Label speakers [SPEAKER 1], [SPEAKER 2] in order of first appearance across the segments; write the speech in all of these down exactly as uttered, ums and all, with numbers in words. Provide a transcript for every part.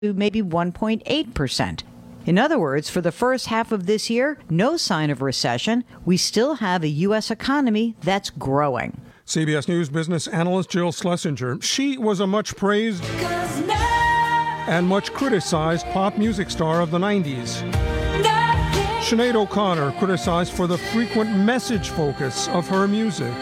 [SPEAKER 1] to maybe one point eight percent. In other words, for the first half of this year, no sign of recession. We still have a U S economy that's growing.
[SPEAKER 2] C B S News business analyst Jill Schlesinger. She was a much praised and much criticized pop music star of the nineties. Sinead O'Connor criticized for the frequent message focus of her music.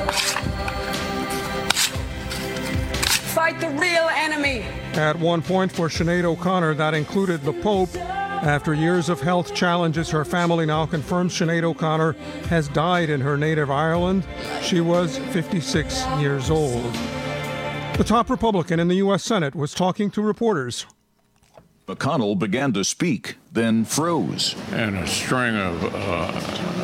[SPEAKER 3] Fight the real enemy.
[SPEAKER 2] At one point for Sinead O'Connor, that included the Pope. After years of health challenges, her family now confirms Sinead O'Connor has died in her native Ireland. She was fifty-six years old. The top Republican in the U S Senate was talking to reporters.
[SPEAKER 4] McConnell began to speak, then froze.
[SPEAKER 5] And a string of... Uh,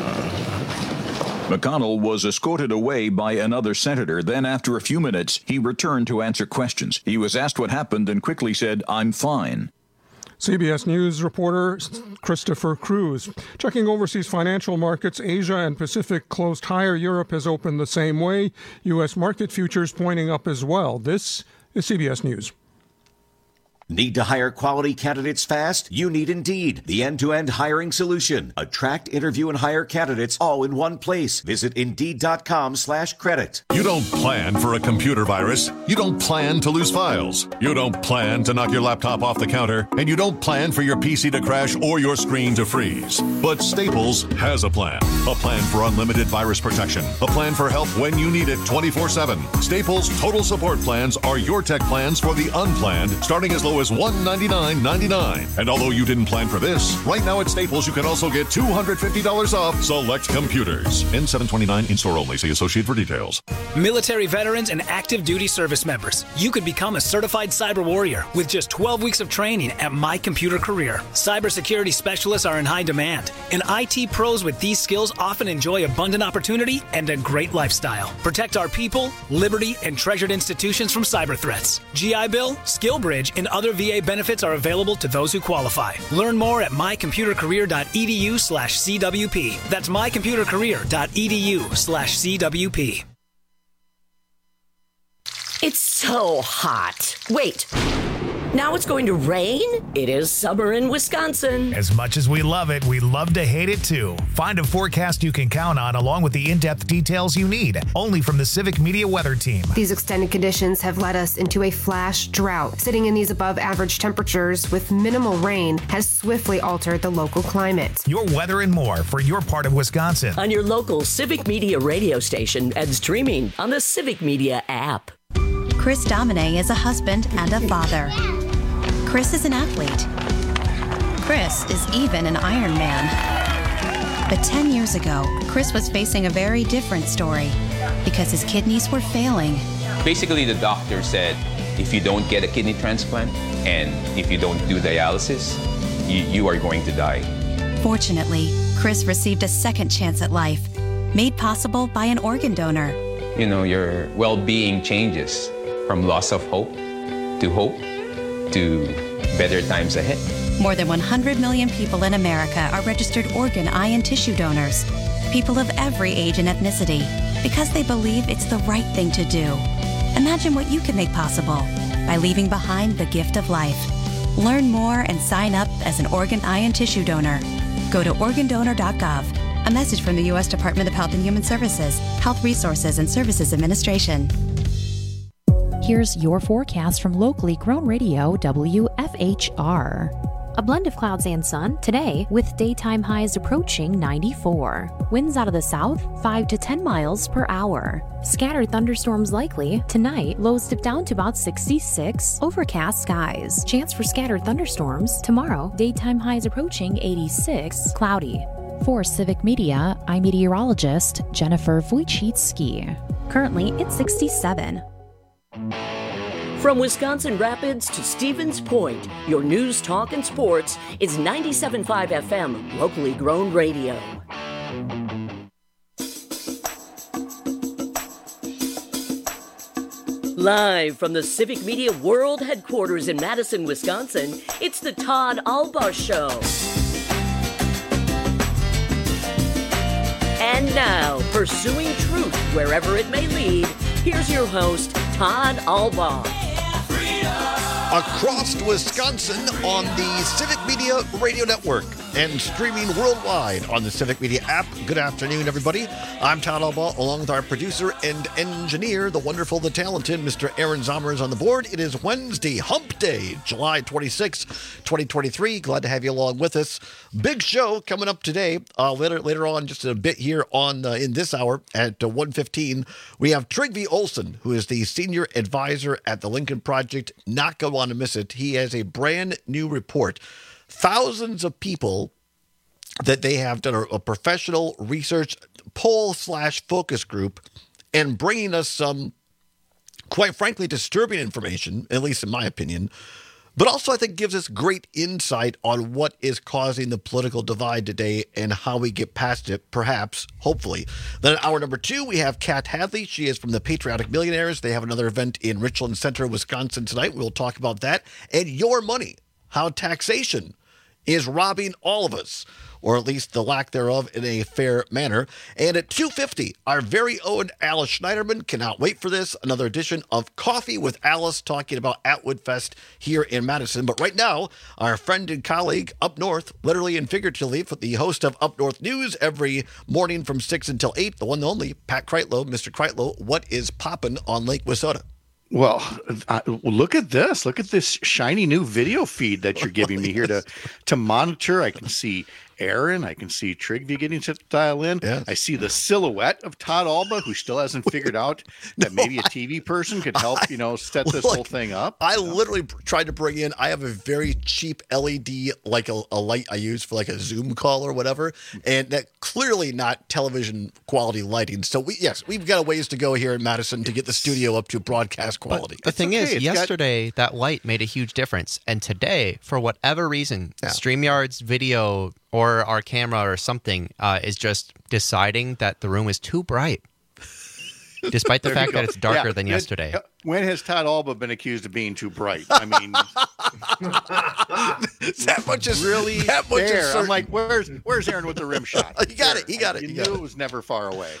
[SPEAKER 4] McConnell was escorted away by another senator. Then, after a few minutes, he returned to answer questions. He was asked what happened and quickly said, "I'm fine."
[SPEAKER 2] C B S News reporter Christopher Cruz. Checking overseas financial markets, Asia and Pacific closed higher. Europe has opened the same way. U S market futures pointing up as well. This is C B S News.
[SPEAKER 6] Need to hire quality candidates fast? You need Indeed, the end-to-end hiring solution. Attract, interview, and hire candidates all in one place. Visit Indeed.com slash credit.
[SPEAKER 7] You don't plan for a computer virus. You don't plan to lose files. You don't plan to knock your laptop off the counter. And you don't plan for your P C to crash or your screen to freeze. But Staples has a plan. A plan for unlimited virus protection. A plan for help when you need it twenty-four seven. Staples Total Support Plans are your tech plans for the unplanned, starting as low as one hundred ninety-nine ninety-nine. And although you didn't plan for this, right now at Staples you can also get two hundred fifty dollars off select computers. N seven twenty-nine in-store only. See associate for details.
[SPEAKER 8] Military veterans and active duty service members, you could become a certified cyber warrior with just twelve weeks of training at My Computer Career. Cybersecurity specialists are in high demand, and I T pros with these skills often enjoy abundant opportunity and a great lifestyle. Protect our people, liberty, and treasured institutions from cyber threats. G I Bill, SkillBridge, and other V A benefits are available to those who qualify. Learn more at mycomputercareer.edu slash CWP. That's mycomputercareer.edu slash CWP.
[SPEAKER 9] It's so hot. Wait. Now it's going to rain? It is summer in Wisconsin.
[SPEAKER 10] As much as we love it, we love to hate it too. Find a forecast you can count on along with the in-depth details you need, only from the Civic Media Weather Team.
[SPEAKER 11] These extended conditions have led us into a flash drought. Sitting in these above average temperatures with minimal rain has swiftly altered the local climate.
[SPEAKER 10] Your weather and more for your part of Wisconsin.
[SPEAKER 9] On your local Civic Media radio station and streaming on the Civic Media app.
[SPEAKER 12] Chris Domine is a husband and a father. Chris is an athlete. Chris is even an Ironman. But ten years ago, Chris was facing a very different story because his kidneys were failing.
[SPEAKER 13] Basically, the doctor said, if you don't get a kidney transplant and if you don't do dialysis, you, you are going to die.
[SPEAKER 12] Fortunately, Chris received a second chance at life, made possible by an organ donor.
[SPEAKER 13] You know, your well-being changes from loss of hope to hope to better times ahead.
[SPEAKER 12] More than one hundred million people in America are registered organ, eye, and tissue donors. People of every age and ethnicity, because they believe it's the right thing to do. Imagine what you can make possible by leaving behind the gift of life. Learn more and sign up as an organ, eye, and tissue donor. Go to organ donor dot gov. A message from the U S Department of Health and Human Services, Health Resources and Services Administration.
[SPEAKER 14] Here's your forecast from locally grown radio W F H R. A blend of clouds and sun today with daytime highs approaching ninety-four. Winds out of the south, five to ten miles per hour. Scattered thunderstorms likely. Tonight, lows dip down to about sixty-six. Overcast skies. Chance for scattered thunderstorms. Tomorrow, daytime highs approaching eighty-six. Cloudy. For Civic Media, I'm meteorologist Jennifer Wojcicki. Currently, it's sixty-seven.
[SPEAKER 9] From Wisconsin Rapids to Stevens Point, your news, talk, and sports is ninety-seven point five F M, locally grown radio. Live from the Civic Media World Headquarters in Madison, Wisconsin, it's the Todd Albaugh Show. And now, pursuing truth wherever it may lead, here's your host, Todd Albaugh.
[SPEAKER 15] Freedom! across Wisconsin on the Civic Media Radio Network and streaming worldwide on the Civic Media app. Good afternoon, everybody. I'm Todd Alba, along with our producer and engineer, the wonderful, the talented Mister Aaron Zomer is on the board. It is Wednesday, Hump Day, July twenty-sixth, twenty twenty-three. Glad to have you along with us. Big show coming up today. Uh, later, later on, just a bit here on uh, in this hour at uh, one fifteen, we have Trygve Olsen, who is the senior advisor at the Lincoln Project. Not going to want to miss it. He has a brand new report. Thousands of people that they have done a, a professional research poll slash focus group and bringing us some, quite frankly, disturbing information, at least in my opinion, but also I think gives us great insight on what is causing the political divide today and how we get past it, perhaps, hopefully. Then in hour number two, we have Kat Hadley. She is from the Patriotic Millionaires. They have another event in Richland Center, Wisconsin tonight. We'll talk about that. And your money, how taxation is robbing all of us, or at least the lack thereof, in a fair manner. And at two fifty, our very own Alice Schneiderman, cannot wait for this, another edition of Coffee with Alice, talking about Atwood Fest here in Madison. But right now, our friend and colleague up north, literally and figuratively, the host of Up North News every morning from six until eight, the one and only, Pat Kreitlow. Mister Kreitlow, what is popping on Lake Wissota?
[SPEAKER 16] Well, uh, look at this. Look at this shiny new video feed that you're giving me here to, to monitor. I can see Aaron. I can see Trygve getting to dial in. Yes. I see the silhouette of Todd Alba, who still hasn't figured out that no, maybe a T V person could help, you know, set this look, whole thing up.
[SPEAKER 15] I literally tried to bring in, I have a very cheap L E D, like a, a light I use for like a Zoom call or whatever, and that clearly not television quality lighting. So we, yes, we've got a ways to go here in Madison to get the studio up to broadcast quality.
[SPEAKER 17] But the thing
[SPEAKER 15] okay.
[SPEAKER 17] is, it's yesterday got... that light made a huge difference. And today, for whatever reason, yeah. StreamYard's video or our camera or something uh, is just deciding that the room is too bright, despite the fact that it's darker yeah. than yesterday.
[SPEAKER 16] When has Todd Alba been accused of being too bright? I mean,
[SPEAKER 15] that much is
[SPEAKER 16] really
[SPEAKER 15] that much
[SPEAKER 16] fair.
[SPEAKER 15] Is
[SPEAKER 16] I'm like, where's where's Aaron with the rim shot?
[SPEAKER 15] You got it. You got it.
[SPEAKER 16] You,
[SPEAKER 15] you
[SPEAKER 16] knew
[SPEAKER 15] got
[SPEAKER 16] it was never far away.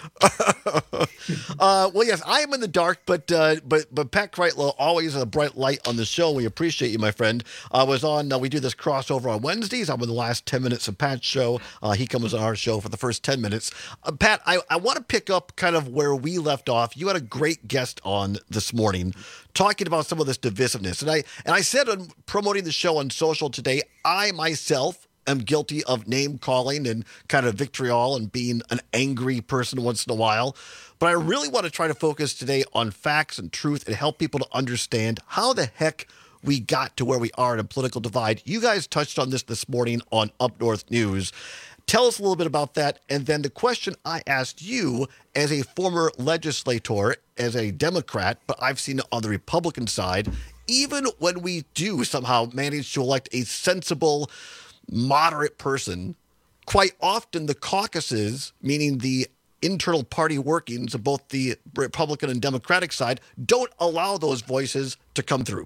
[SPEAKER 15] uh, well, yes, I am in the dark, but uh, but but Pat Kreitlow, always a bright light on the show. We appreciate you, my friend. I uh, was on. Uh, we do this crossover on Wednesdays. I'm in the last ten minutes of Pat's show. Uh, he comes on our show for the first ten minutes. Uh, Pat, I I want to pick up kind of where we left off. You had a great guest on this morning, talking about some of this divisiveness. And I and I said on promoting the show on social today, I myself am guilty of name calling and kind of vitriol and being an angry person once in a while. But I really want to try to focus today on facts and truth and help people to understand how the heck we got to where we are in a political divide. You guys touched on this this morning on Up North News. Tell us a little bit about that. And then the question I asked you as a former legislator, as a Democrat, but I've seen it on the Republican side, even when we do somehow manage to elect a sensible, moderate person, quite often the caucuses, meaning the internal party workings of both the Republican and Democratic side, don't allow those voices to come through.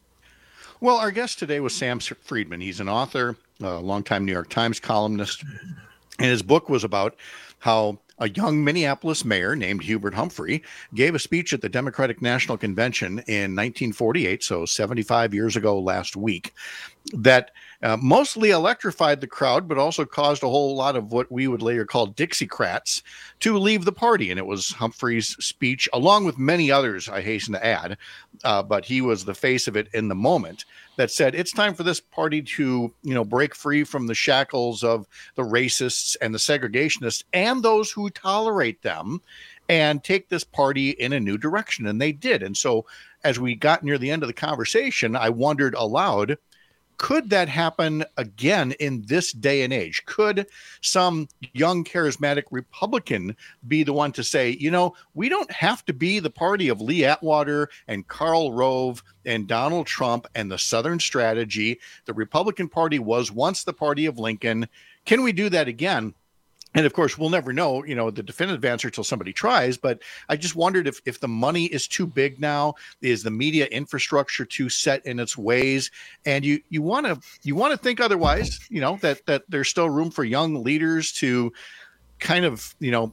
[SPEAKER 16] Well, our guest today was Sam Friedman. He's an author, a longtime New York Times columnist, and his book was about how a young Minneapolis mayor named Hubert Humphrey gave a speech at the Democratic National Convention in nineteen forty-eight, so seventy-five years ago last week, that uh, mostly electrified the crowd, but also caused a whole lot of what we would later call Dixiecrats to leave the party. And it was Humphrey's speech, along with many others, I hasten to add, uh, but he was the face of it in the moment, that said, it's time for this party to, you know, break free from the shackles of the racists and the segregationists and those who tolerate them and take this party in a new direction. And they did. And so as we got near the end of the conversation, I wondered aloud, could that happen again in this day and age? Could some young charismatic Republican be the one to say, you know, we don't have to be the party of Lee Atwater and Karl Rove and Donald Trump and the Southern strategy. The Republican Party was once the party of Lincoln. Can we do that again? And of course, we'll never know, you know, the definitive answer until somebody tries. But I just wondered if, if the money is too big now, is the media infrastructure too set in its ways? And you you want to you want to think otherwise, you know, that that there's still room for young leaders to kind of, you know,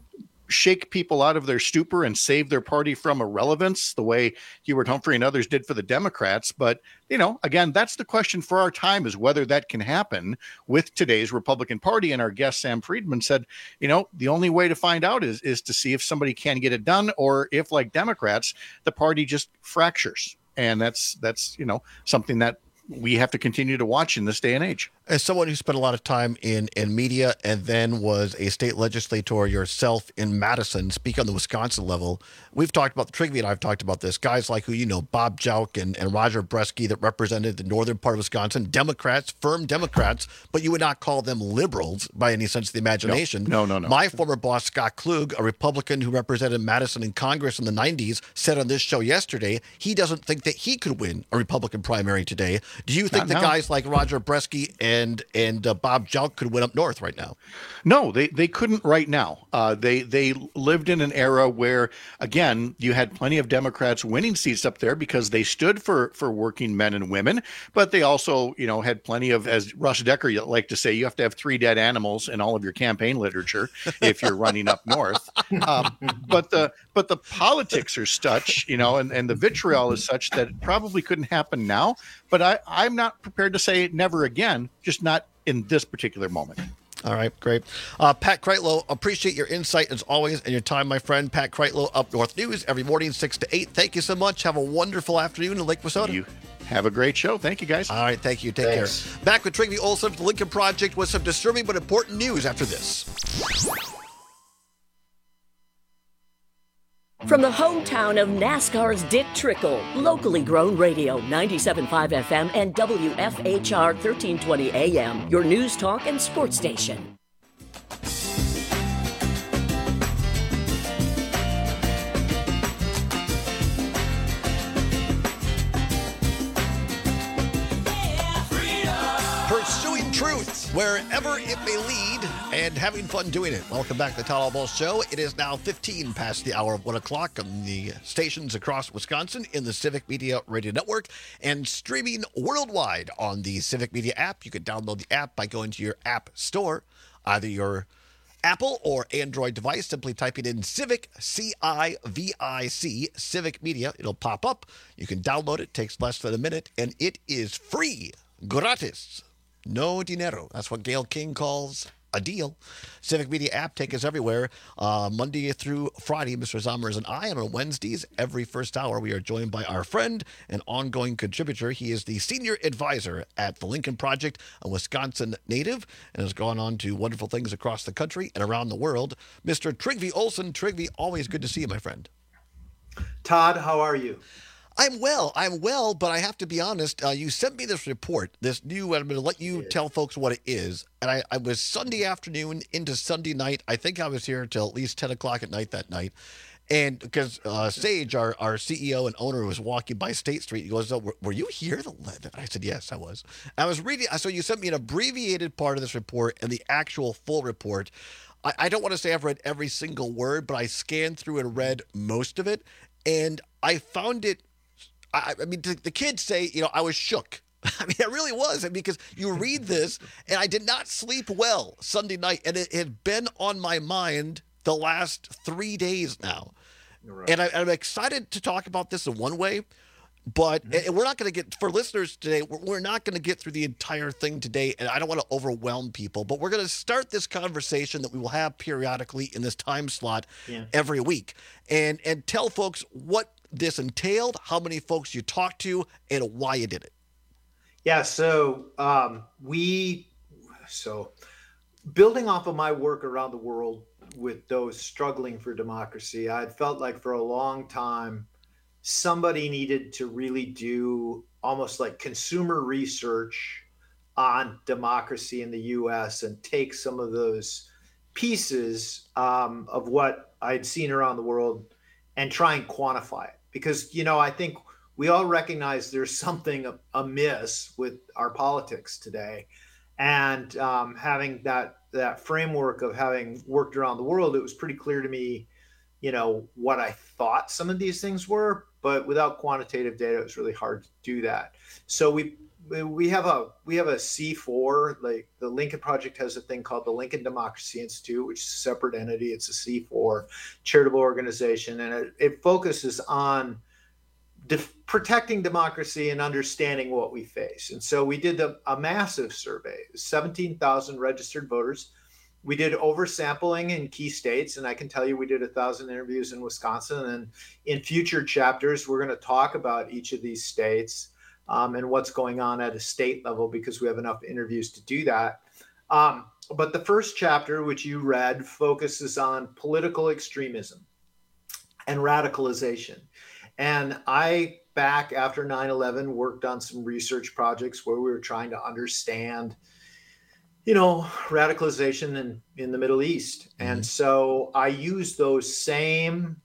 [SPEAKER 16] shake people out of their stupor and save their party from irrelevance the way Hubert Humphrey and others did for the Democrats. But, you know, again, that's the question for our time, is whether that can happen with today's Republican Party. And our guest, Sam Friedman, said, you know, the only way to find out is, is to see if somebody can get it done, or if, like Democrats, the party just fractures. And that's, that's, you know, something that we have to continue to watch in this day and age.
[SPEAKER 15] As someone who spent a lot of time in, in media and then was a state legislator yourself in Madison, speak on the Wisconsin level, we've talked about, Trygve and I have talked about this, guys like who you know, Bob Jauch and, and Roger Bresky that represented the northern part of Wisconsin, Democrats, firm Democrats, but you would not call them liberals by any sense of the imagination.
[SPEAKER 16] No, no, no. no.
[SPEAKER 15] My former boss, Scott Klug, a Republican who represented Madison in Congress in the nineties, said on this show yesterday he doesn't think that he could win a Republican primary today. Do you think
[SPEAKER 16] Not
[SPEAKER 15] the
[SPEAKER 16] now.
[SPEAKER 15] guys like Roger Bresky and and and uh, Bob Jauch could win up north right now?
[SPEAKER 16] No, they they couldn't right now. Uh, they they lived in an era where, again, you had plenty of Democrats winning seats up there because they stood for for working men and women, but they also, you know, had plenty of, as Russ Decker liked to say, you have to have three dead animals in all of your campaign literature if you're running up north. Um, but the but the politics are such, you know, and, and the vitriol is such that it probably couldn't happen now. But I, I'm not prepared to say never again, just not in this particular moment.
[SPEAKER 15] All right, great. Uh, Pat Kreitlow, appreciate your insight as always and your time, my friend. Pat Kreitlow, Up North News, every morning, six to eight. Thank you so much. Have a wonderful afternoon in Lake Wissota.
[SPEAKER 16] You have a great show. Thank you, guys.
[SPEAKER 15] All right, thank you. Take
[SPEAKER 16] Thanks.
[SPEAKER 15] care. Back with Trygve Olsen of the Lincoln Project with some disturbing but important news after this.
[SPEAKER 9] From the hometown of NASCAR's Dick Trickle, locally grown radio, ninety-seven point five F M and W F H R thirteen twenty A M, your news, talk, and sports station.
[SPEAKER 15] Pursuing truth wherever it may lead and having fun doing it. Welcome back to the Todd Ball Show. It is now fifteen past the hour of one o'clock on the stations across Wisconsin in the Civic Media Radio Network and streaming worldwide on the Civic Media app. You can download the app by going to your app store, either your Apple or Android device, simply typing in Civic, C I V I C, Civic Media. It'll pop up. You can download it. It takes less than a minute, and it is free. Gratis. No dinero. That's what Gail King calls a deal. Civic Media app, take us everywhere. Uh, Monday through Friday, Mister Zommers and I, and on Wednesdays, every first hour, we are joined by our friend and ongoing contributor. He is the senior advisor at the Lincoln Project, a Wisconsin native, and has gone on to wonderful things across the country and around the world. Mister Trygve Olsen. Trygve, always good to see you, my friend.
[SPEAKER 18] Todd, how are you?
[SPEAKER 15] I'm well. I'm well, but I have to be honest. Uh, you sent me this report, this new, I'm going to let you tell folks what it is. And I, I was Sunday afternoon into Sunday night. I think I was here until at least ten o'clock at night that night. And because uh, Sage, our, our C E O and owner, was walking by State Street, he goes, oh, were, were you here? I said, yes, I was. I was reading. So you sent me an abbreviated part of this report and the actual full report. I, I don't want to say I've read every single word, but I scanned through and read most of it. And I found it, I, I mean, the, the kids say, you know, I was shook. I mean, I really was. Because you read this, and I did not sleep well Sunday night, and it had been on my mind the last three days now. Right. And I, I'm excited to talk about this in one way, but mm-hmm. and we're not going to get, for listeners today, we're, we're not going to get through the entire thing today, and I don't want to overwhelm people, but we're going to start this conversation that we will have periodically in this time slot yeah. every week, and and tell folks what this entailed, how many folks you talked to, and why you did it.
[SPEAKER 18] Yeah, so um, we, so building off of my work around the world with those struggling for democracy, I felt like for a long time, somebody needed to really do almost like consumer research on democracy in the U S and take some of those pieces um, of what I'd seen around the world and try and quantify it. Because, you know, I think we all recognize there's something amiss with our politics today. And um, having that that framework of having worked around the world, it was pretty clear to me, you know, what I thought some of these things were. But without quantitative data, it was really hard to do that. So we we have a we have a C four. Like the Lincoln Project has a thing called the Lincoln Democracy Institute, which is a separate entity. It's a C four charitable organization, and it, it focuses on def- protecting democracy and understanding what we face. And so we did a, a massive survey, seventeen thousand registered voters. We did oversampling in key states, and I can tell you we did a thousand interviews in Wisconsin. And in future chapters, we're going to talk about each of these states um, and what's going on at a state level, because we have enough interviews to do that. Um, but the first chapter, which you read, focuses on political extremism and radicalization. And I, back after nine eleven, worked on some research projects where we were trying to understand, you know, radicalization in, in the Middle East. Mm-hmm. And so I use those same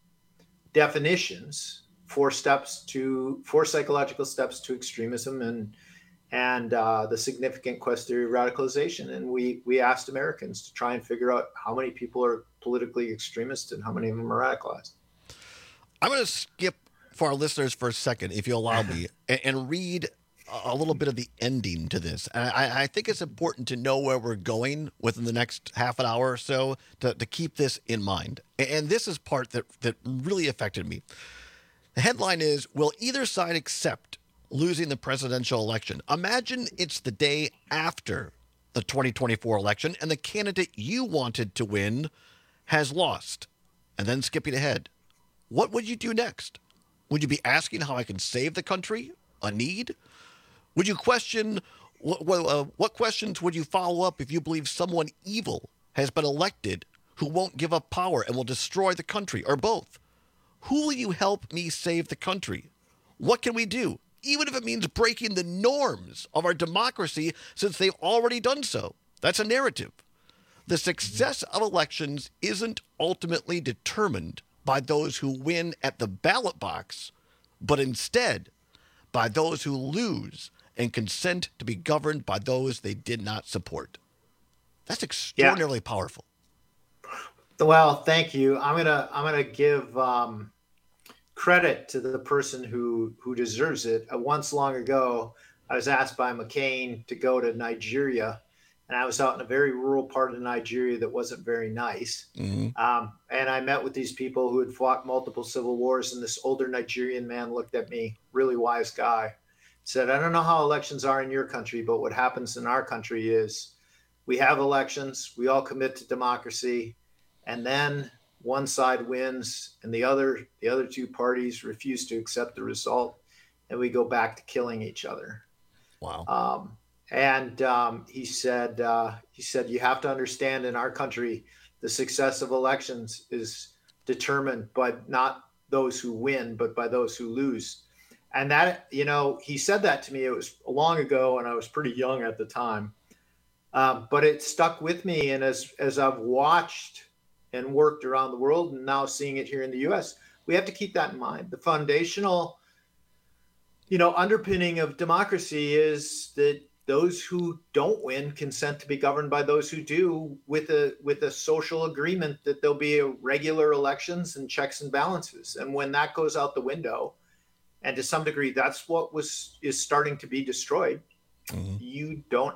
[SPEAKER 18] definitions four steps to four psychological steps to extremism and and uh, the significant quest theory of radicalization. And we we asked Americans to try and figure out how many people are politically extremist and how many of them are radicalized.
[SPEAKER 15] I'm going to skip for our listeners for a second, if you allow me, and, and read a little bit of the ending to this. And I, I think it's important to know where we're going within the next half an hour or so to, to keep this in mind. And this is part that, that really affected me. The headline is, will either side accept losing the presidential election? Imagine it's the day after the twenty twenty-four election and the candidate you wanted to win has lost. And then skipping ahead, what would you do next? Would you be asking how I can save the country? A need? Would you question, what, uh, what questions would you follow up if you believe someone evil has been elected who won't give up power and will destroy the country, or both? Who will you help me save the country? What can we do, even if it means breaking the norms of our democracy, since they've already done so? That's a narrative. The success of elections isn't ultimately determined by those who win at the ballot box, but instead by those who lose and consent to be governed by those they did not support. That's extraordinarily yeah. powerful.
[SPEAKER 18] Well, thank you. I'm gonna I'm gonna give um, credit to the person who who deserves it. Uh, once long ago, I was asked by McCain to go to Nigeria, and I was out in a very rural part of Nigeria that wasn't very nice. Mm-hmm. Um, and I met with these people who had fought multiple civil wars, and this older Nigerian man looked at me, really wise guy, said, "I don't know how elections are in your country, but what happens in our country is we have elections, we all commit to democracy, and then one side wins and the other the other two parties refuse to accept the result, and we go back to killing each other."
[SPEAKER 15] Wow.
[SPEAKER 18] Um, and um, he said, uh, he said, you have to understand, in our country, the success of elections is determined by not those who win, but by those who lose. And that, you know, he said that to me. It was long ago, and I was pretty young at the time. Um, but it stuck with me. And as as I've watched and worked around the world, and now seeing it here in the U S, we have to keep that in mind. The foundational, you know, underpinning of democracy is that those who don't win consent to be governed by those who do, with a with a social agreement that there'll be a regular elections and checks and balances. And when that goes out the window, and to some degree that's what was is starting to be destroyed, mm-hmm. you don't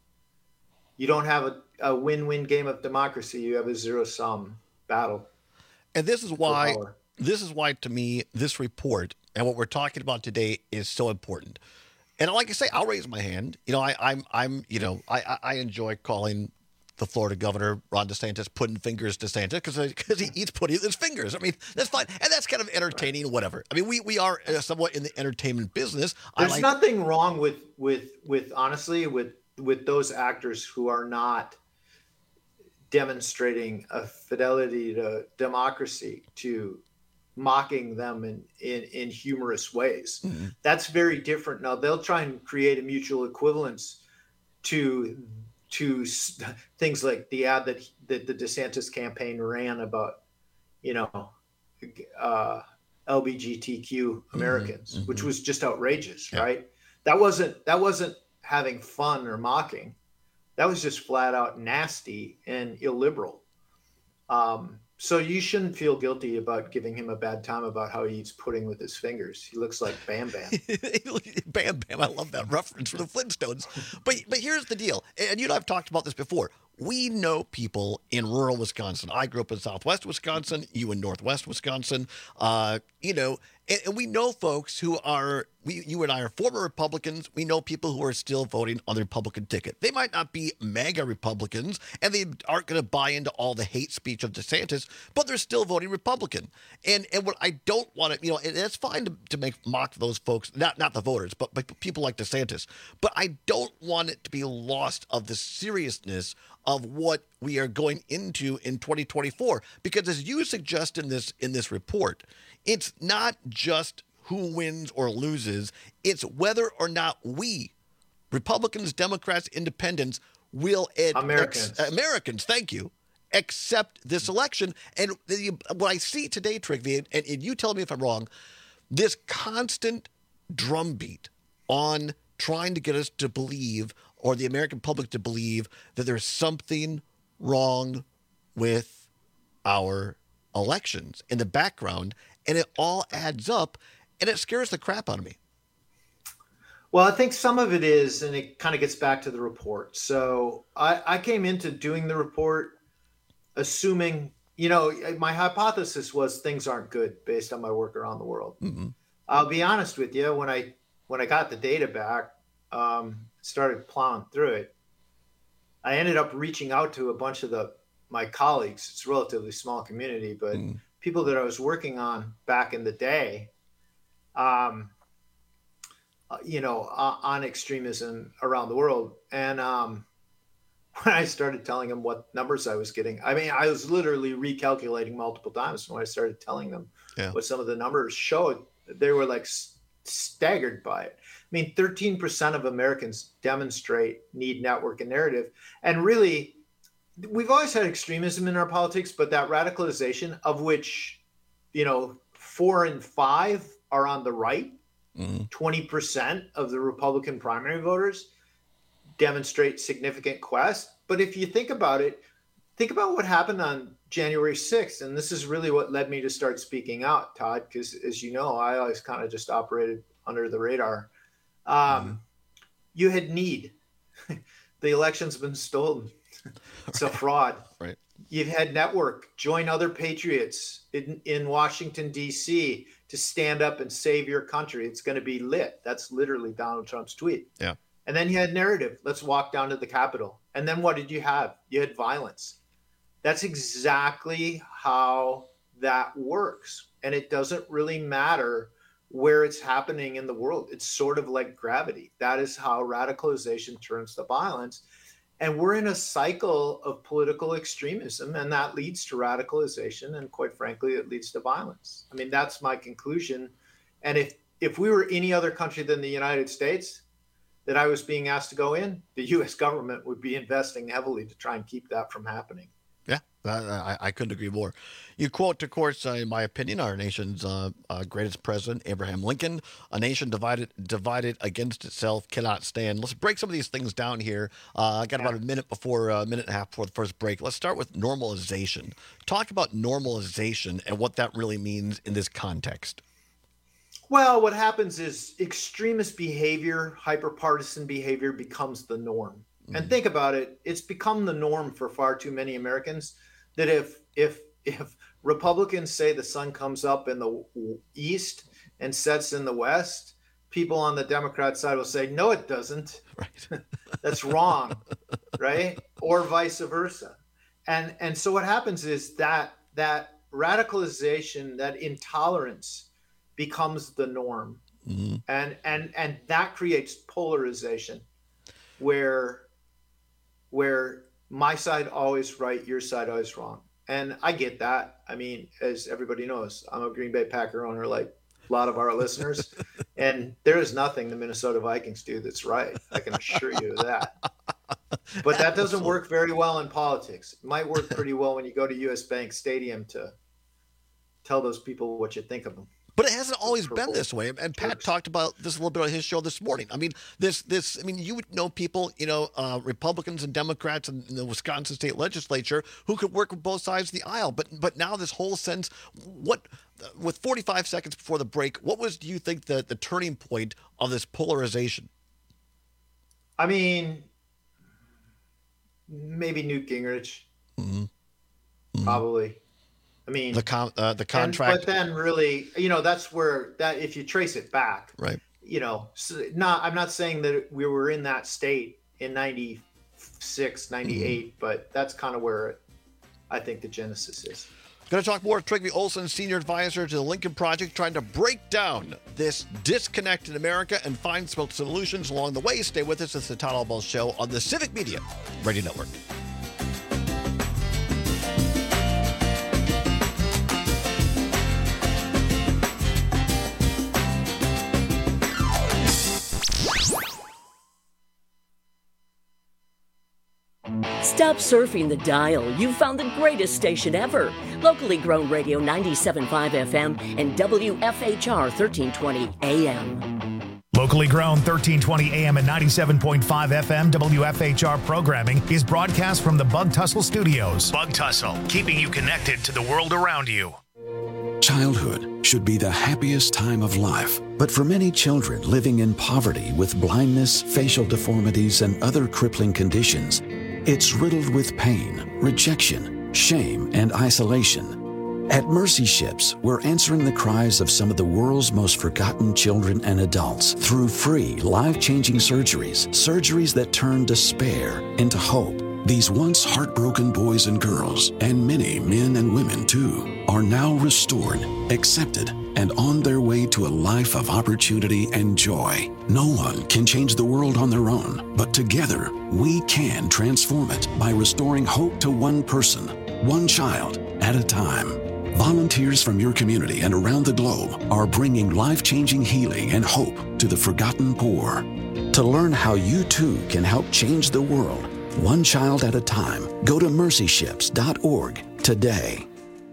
[SPEAKER 18] you don't have a, a win-win game of democracy. You have a zero-sum battle.
[SPEAKER 15] And this is why this is why to me this report and what we're talking about today is so important. And like I say, I'll raise my hand. You know, I, I'm, I'm, you know, I, I enjoy calling the Florida governor, Ron DeSantis, putting fingers DeSantis because because he eats putting his fingers. I mean, that's fine, and that's kind of entertaining, whatever. I mean, we we are somewhat in the entertainment business.
[SPEAKER 18] There's
[SPEAKER 15] I like,
[SPEAKER 18] nothing wrong with with with honestly with with those actors who are not demonstrating a fidelity to democracy, to mocking them in, in, in humorous ways. Mm-hmm. That's very different. Now they'll try and create a mutual equivalence to to things like the ad that that the DeSantis campaign ran about, you know, uh, L G B T Q Americans, mm-hmm. which was just outrageous, yeah. right? That wasn't that wasn't having fun or mocking. That was just flat out nasty and illiberal. Um, So you shouldn't feel guilty about giving him a bad time about how he eats pudding with his fingers. He looks like Bam Bam.
[SPEAKER 15] Bam Bam. I love that reference from the Flintstones. But but here's the deal, and you and I've talked about this before. We know people in rural Wisconsin. I grew up in Southwest Wisconsin. You in Northwest Wisconsin. Uh, you know, and, and we know folks who are. We, you and I are former Republicans. We know people who are still voting on the Republican ticket. They might not be MAGA Republicans, and they aren't going to buy into all the hate speech of DeSantis, but they're still voting Republican. And and what I don't want to, you know, and it's fine to, to make mock of those folks, not not the voters, but, but people like DeSantis. But I don't want it to be lost of the seriousness of what we are going into in twenty twenty-four, because as you suggest in this in this report, it's not just who wins or loses, it's whether or not we, Republicans, Democrats, Independents, will ad-
[SPEAKER 18] Americans
[SPEAKER 15] ex- Americans, thank you, accept this election. And the, what I see today, Trygve, and, and you tell me if I'm wrong, this constant drumbeat on trying to get us to believe, or the American public to believe, that there's something wrong with our elections in the background, and it all adds up, and it scares the crap out of me.
[SPEAKER 18] Well, I think some of it is, and it kind of gets back to the report. So I, I came into doing the report assuming, you know, my hypothesis was things aren't good based on my work around the world.
[SPEAKER 15] Mm-hmm.
[SPEAKER 18] I'll be honest with you, when I when I got the data back, um, started plowing through it, I ended up reaching out to a bunch of the my colleagues. It's a relatively small community, but mm. people that I was working on back in the day, um, you know, uh, on extremism around the world. And um, when I started telling them what numbers I was getting, I mean, I was literally recalculating multiple times. When I started telling them
[SPEAKER 15] yeah.
[SPEAKER 18] what some of the numbers showed, they were like staggered by it. I mean, thirteen percent of Americans demonstrate need, network, and narrative. And really, we've always had extremism in our politics, but that radicalization, of which, you know, four and five are on the right, mm-hmm. twenty percent of the Republican primary voters demonstrate significant quest. But if you think about it, think about what happened on January sixth. And this is really what led me to start speaking out, Todd, because as you know, I always kind of just operated under the radar. Um, mm-hmm. You had need. The election's been stolen. It's a fraud.
[SPEAKER 15] Right.
[SPEAKER 18] You've had network. Join other patriots in, in Washington, D C to stand up and save your country. It's going to be lit. That's literally Donald Trump's tweet.
[SPEAKER 15] Yeah.
[SPEAKER 18] And then you had narrative. Let's walk down to the Capitol. And then what did you have? You had violence. That's exactly how that works. And it doesn't really matter where it's happening in the world. It's sort of like gravity. That is how radicalization turns to violence. And we're in a cycle of political extremism, and that leads to radicalization. And quite frankly, it leads to violence. I mean, that's my conclusion. And if, if we were any other country than the United States that I was being asked to go in, the U S government would be investing heavily to try and keep that from happening.
[SPEAKER 15] Yeah, I, I couldn't agree more. You quote, of course, uh, in my opinion, our nation's uh, uh, greatest president, Abraham Lincoln: "A nation divided divided against itself cannot stand." Let's break some of these things down here. Uh, I got yeah. about a minute before, a uh, minute and a half before the first break. Let's start with normalization. Talk about normalization and what that really means in this context.
[SPEAKER 18] Well, what happens is extremist behavior, hyper-partisan behavior becomes the norm. Mm. And think about it, it's become the norm for far too many Americans that if if if Republicans say the sun comes up in the east and sets in the west, people on the Democrat side will say, no, it doesn't.
[SPEAKER 15] Right.
[SPEAKER 18] That's wrong, right? Or vice versa. And and so what happens is that that radicalization, that intolerance becomes the norm. Mm-hmm. And and and that creates polarization where where my side always right, your side always wrong. And I get that. I mean, as everybody knows, I'm a Green Bay Packer owner like a lot of our listeners. And there is nothing the Minnesota Vikings do that's right. I can assure you of that. But that doesn't work very well in politics. It might work pretty well when you go to U S Bank Stadium to tell those people what you think of them.
[SPEAKER 15] But it hasn't always been this way. And Pat talked about this a little bit on his show this morning. I mean, this, this, I mean, you would know people, you know, uh, Republicans and Democrats in, in the Wisconsin state legislature who could work with both sides of the aisle. But, but now this whole sense, what, with forty-five seconds before the break, what was, do you think, the, the turning point of this polarization?
[SPEAKER 18] I mean, maybe Newt Gingrich,
[SPEAKER 15] mm-hmm. Mm-hmm.
[SPEAKER 18] probably. I mean,
[SPEAKER 15] the con, uh, the contract,
[SPEAKER 18] and, but then really, you know, that's where that if you trace it back,
[SPEAKER 15] right?
[SPEAKER 18] You know, so not I'm not saying that we were in that state in ninety-six, ninety-eight, mm-hmm. but that's kind of where it, I think the genesis is.
[SPEAKER 15] Going to talk more with Trygve Olsen, Senior Advisor to the Lincoln Project, trying to break down this disconnect in America and find some solutions along the way. Stay with us. It's the Todd Albaugh Show on the Civic Media Radio Network.
[SPEAKER 9] Stop surfing the dial. You've found the greatest station ever. Locally grown radio ninety-seven point five F M and W F H R thirteen twenty A M.
[SPEAKER 10] Locally grown thirteen twenty A M and ninety-seven point five F M W F H R programming is broadcast from the Bug Tussle Studios. Bug Tussle, keeping you connected to the world around you.
[SPEAKER 19] Childhood should be the happiest time of life, but for many children living in poverty with blindness, facial deformities, and other crippling conditions, it's riddled with pain, rejection, shame, and isolation. At Mercy Ships, we're answering the cries of some of the world's most forgotten children and adults through free, life-changing surgeries, surgeries that turn despair into hope. These once heartbroken boys and girls, and many men and women too, are now restored, accepted, and on their way to a life of opportunity and joy. No one can change the world on their own, but together we can transform it by restoring hope to one person, one child at a time. Volunteers from your community and around the globe are bringing life-changing healing and hope to the forgotten poor. To learn how you too can help change the world, one child at a time, go to mercy ships dot org today.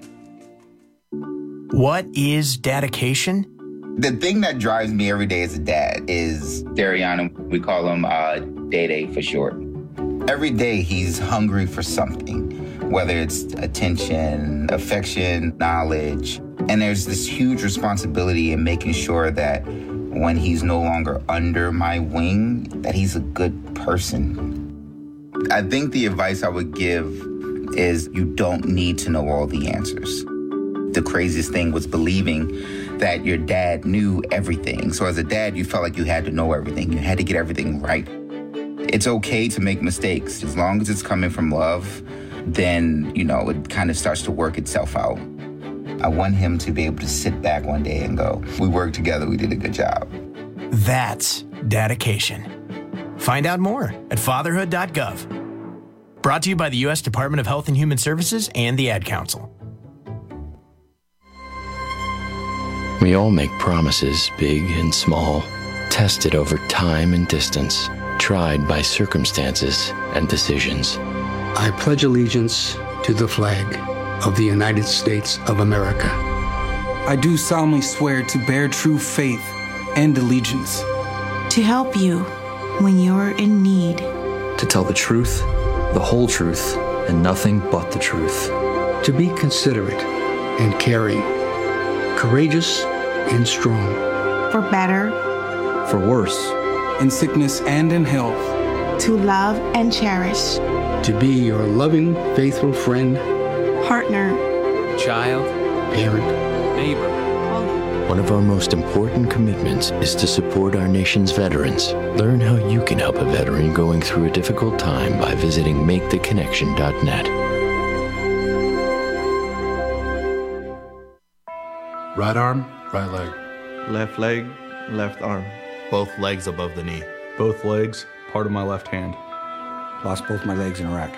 [SPEAKER 20] What is dedication?
[SPEAKER 21] The thing that drives me every day as a dad is Dariana. We call him uh, Day-Day for short. Every day he's hungry for something, whether it's attention, affection, knowledge. And there's this huge responsibility in making sure that when he's no longer under my wing, that he's a good person. I think the advice I would give is you don't need to know all the answers. The craziest thing was believing that your dad knew everything. So as a dad, you felt like you had to know everything. You had to get everything right. It's okay to make mistakes. As long as it's coming from love, then, you know, it kind of starts to work itself out. I want him to be able to sit back one day and go, we worked together, we did a good job.
[SPEAKER 20] That's dedication. Find out more at fatherhood dot gov. Brought to you by the U S Department of Health and Human Services and the Ad Council.
[SPEAKER 22] We all make promises, big and small, tested over time and distance, tried by circumstances and decisions.
[SPEAKER 23] I pledge allegiance to the flag of the United States of America.
[SPEAKER 24] I do solemnly swear to bear true faith and allegiance.
[SPEAKER 25] To help you when you're in need.
[SPEAKER 26] To tell the truth, the whole truth, and nothing but the truth.
[SPEAKER 23] To be considerate and caring, courageous and strong.
[SPEAKER 25] For better.
[SPEAKER 26] For worse.
[SPEAKER 24] In sickness and in health.
[SPEAKER 25] To love and cherish.
[SPEAKER 23] To be your loving, faithful friend.
[SPEAKER 25] Partner.
[SPEAKER 26] Child.
[SPEAKER 23] Parent.
[SPEAKER 26] Neighbor. One of our most important commitments is to support our nation's veterans. Learn how you can help a veteran going through a difficult time by visiting make the connection dot net.
[SPEAKER 27] Right arm, right leg.
[SPEAKER 28] Left leg, left arm.
[SPEAKER 27] Both legs above the knee.
[SPEAKER 28] Both legs, part of my left hand.
[SPEAKER 29] Lost both my legs in Iraq.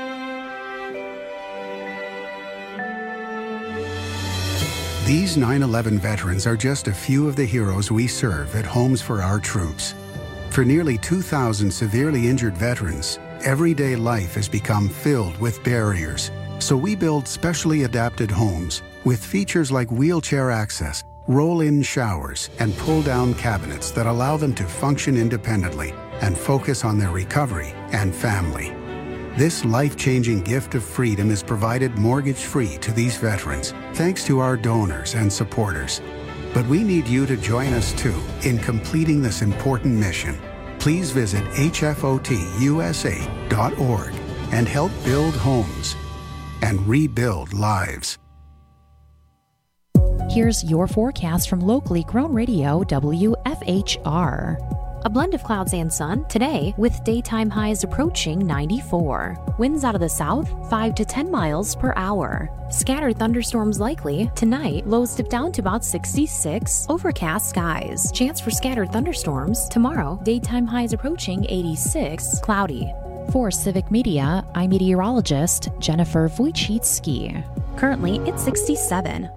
[SPEAKER 30] These nine eleven veterans are just a few of the heroes we serve at Homes for Our Troops. For nearly two thousand severely injured veterans, everyday life has become filled with barriers. So we build specially adapted homes with features like wheelchair access, roll-in showers, and pull-down cabinets that allow them to function independently and focus on their recovery and family. This life-changing gift of freedom is provided mortgage-free to these veterans, thanks to our donors and supporters. But we need you to join us, too, in completing this important mission. Please visit H F O T U S A dot org and help build homes and rebuild lives.
[SPEAKER 14] Here's your forecast from locally grown radio W F H R. A blend of clouds and sun today with daytime highs approaching ninety-four. Winds out of the south, five to ten miles per hour. Scattered thunderstorms likely. Tonight, lows dip down to about sixty-six. Overcast skies. Chance for scattered thunderstorms. Tomorrow, daytime highs approaching eighty-six. Cloudy. For Civic Media, I'm meteorologist Jennifer Wojcicki. Currently, it's sixty-seven.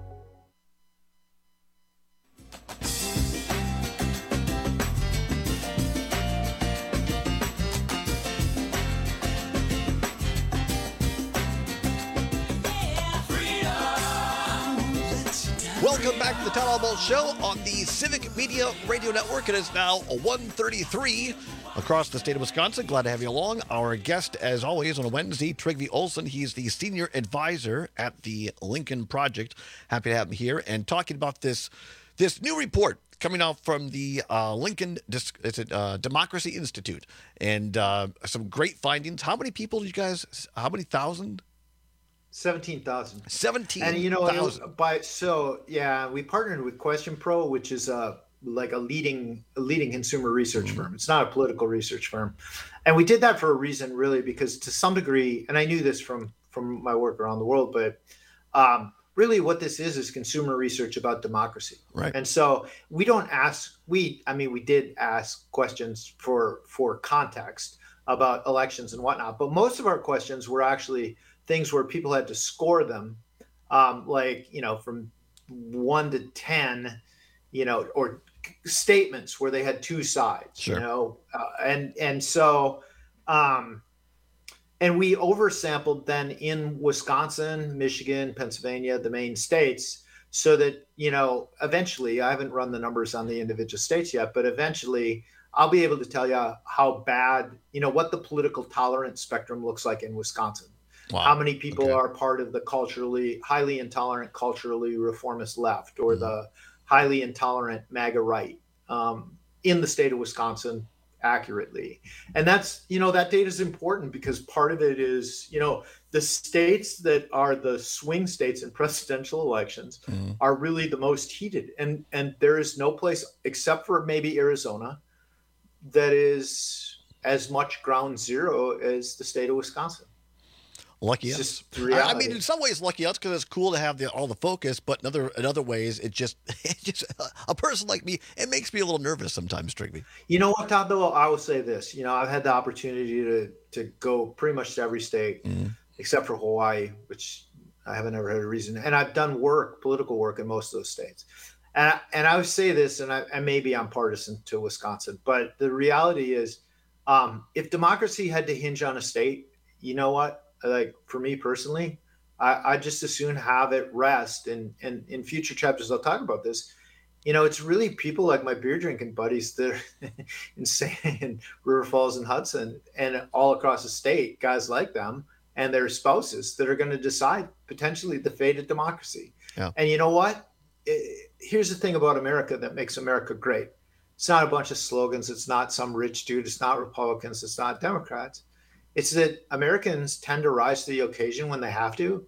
[SPEAKER 15] Welcome back to the Town Hall Ball Show on the Civic Media Radio Network. It is now one thirty-three across the state of Wisconsin. Glad to have you along. Our guest, as always, on a Wednesday, Trygve Olsen. He's the senior advisor at the Lincoln Project. Happy to have him here and talking about this this new report coming out from the uh, Lincoln is it, uh, Democracy Institute, and uh, some great findings. How many people did you guys? How many thousand?
[SPEAKER 18] seventeen thousand.
[SPEAKER 15] seventeen
[SPEAKER 18] And you know,
[SPEAKER 15] thousand.
[SPEAKER 18] it, by so yeah, we partnered with Question Pro, which is a like a leading a leading consumer research
[SPEAKER 15] Mm-hmm.
[SPEAKER 18] firm. It's not a political research firm, and we did that for a reason, really, because to some degree, and I knew this from from my work around the world, but um, really, what this is is consumer research about democracy.
[SPEAKER 15] Right.
[SPEAKER 18] And so we don't ask. We, I mean, we did ask questions for for context about elections and whatnot, but most of our questions were actually things where people had to score them, um, like, you know, from one to ten, you know, or statements where they had two sides,
[SPEAKER 15] Sure.
[SPEAKER 18] you know, uh, and and so, um, and we oversampled then in Wisconsin, Michigan, Pennsylvania, the main states, so that, you know, eventually, I haven't run the numbers on the individual states yet, but eventually I'll be able to tell you how bad, you know, what the political tolerance spectrum looks like in Wisconsin.
[SPEAKER 15] Wow.
[SPEAKER 18] How many people
[SPEAKER 15] Okay.
[SPEAKER 18] are part of the culturally, highly intolerant, culturally reformist left, or
[SPEAKER 15] Mm-hmm.
[SPEAKER 18] the highly intolerant MAGA right um, in the state of Wisconsin accurately. And that's, you know, that data is important because part of it is, you know, the states that are the swing states in presidential elections
[SPEAKER 15] Mm-hmm.
[SPEAKER 18] are really the most heated. And, and there is no place except for maybe Arizona that is as much ground zero as the state of Wisconsin.
[SPEAKER 15] Lucky
[SPEAKER 18] It's
[SPEAKER 15] us.
[SPEAKER 18] just the
[SPEAKER 15] I, I
[SPEAKER 18] reality.
[SPEAKER 15] mean, in some ways, lucky us because it's cool to have the, all the focus. But in other in other ways, it just it just a person like me, it makes me a little nervous sometimes, Trygve.
[SPEAKER 18] You know what, Todd, though? I will say this. You know, I've had the opportunity to to go pretty much to every state except for Hawaii, which I haven't ever had a reason. And I've done work, political work in most of those states. And I, and I would say this, and, I, and maybe I'm partisan to Wisconsin, but the reality is um, if democracy had to hinge on a state, you know what? Like for me personally, I, I just as soon have it rest. And, and in future chapters, I'll talk about this. You know, it's really people like my beer drinking buddies that are insane in River Falls and Hudson and all across the state, guys like them and their spouses that are going to decide potentially the fate of democracy.
[SPEAKER 15] Yeah.
[SPEAKER 18] And you know what? It, here's the thing about America that makes America great. It's not a bunch of slogans. It's not some rich dude. It's not Republicans. It's not Democrats. It's that Americans tend to rise to the occasion when they have to.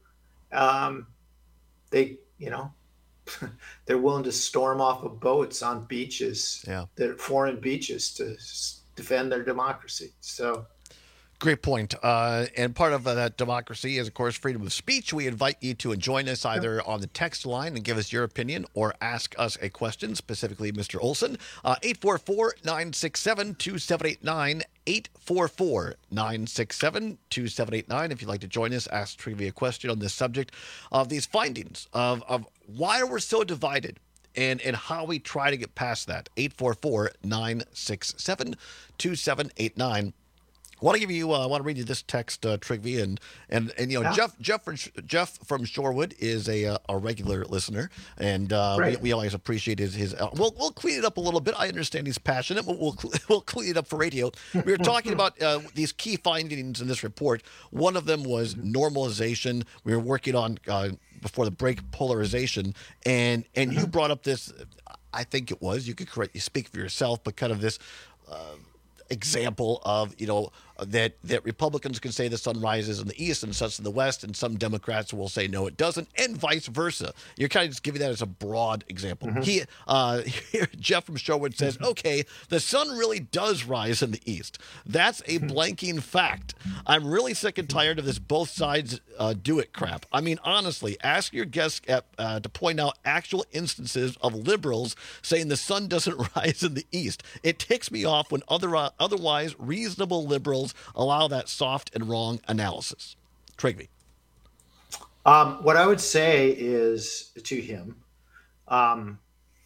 [SPEAKER 18] Um, they, you know, they're willing to storm off of boats on beaches,
[SPEAKER 15] Yeah.
[SPEAKER 18] that foreign beaches, to s- defend their democracy. So,
[SPEAKER 15] Great point. Uh, and part of uh, that democracy is, of course, freedom of speech. We invite you to join us either on the text line and give us your opinion or ask us a question, specifically Mister Olsen. Uh, eight four four, nine six seven, two seven eight nine, eight four four, nine six seven, two seven eight nine. If you'd like to join us, ask Trygve a question on this subject of these findings of, of why we're so divided and, and how we try to get past that. eight four four, nine six seven, two seven eight nine. I want to give you. Uh, I want to read you this text, uh, Trigby, and and and you know,
[SPEAKER 18] Yeah.
[SPEAKER 15] Jeff Jeff from, Jeff from Shorewood is a uh, a regular listener, and uh,
[SPEAKER 18] Right.
[SPEAKER 15] we, we always appreciate his. his uh, we'll we'll clean it up a little bit. I understand he's passionate. We'll we'll, we'll clean it up for radio. We were talking about uh, these key findings in this report. One of them was normalization. We were working on uh, before the break polarization, and and you brought up this. I think it was. You could correct. You speak for yourself, but kind of this. Uh, example of, you know, that that Republicans can say the sun rises in the east and sets in the west, and some Democrats will say no, it doesn't, and vice versa. You're kind of just giving that as a broad example.
[SPEAKER 18] Mm-hmm.
[SPEAKER 15] He, uh, here, Jeff from Sherwood says, okay, the sun really does rise in the east. That's a blanking fact. I'm really sick and tired of this both sides uh, do it crap. I mean, honestly, ask your guests at, uh, to point out actual instances of liberals saying the sun doesn't rise in the east. It ticks me off when other uh, otherwise reasonable liberals allow that soft and wrong analysis. Trigby.
[SPEAKER 18] Um, what I would say is to him, um,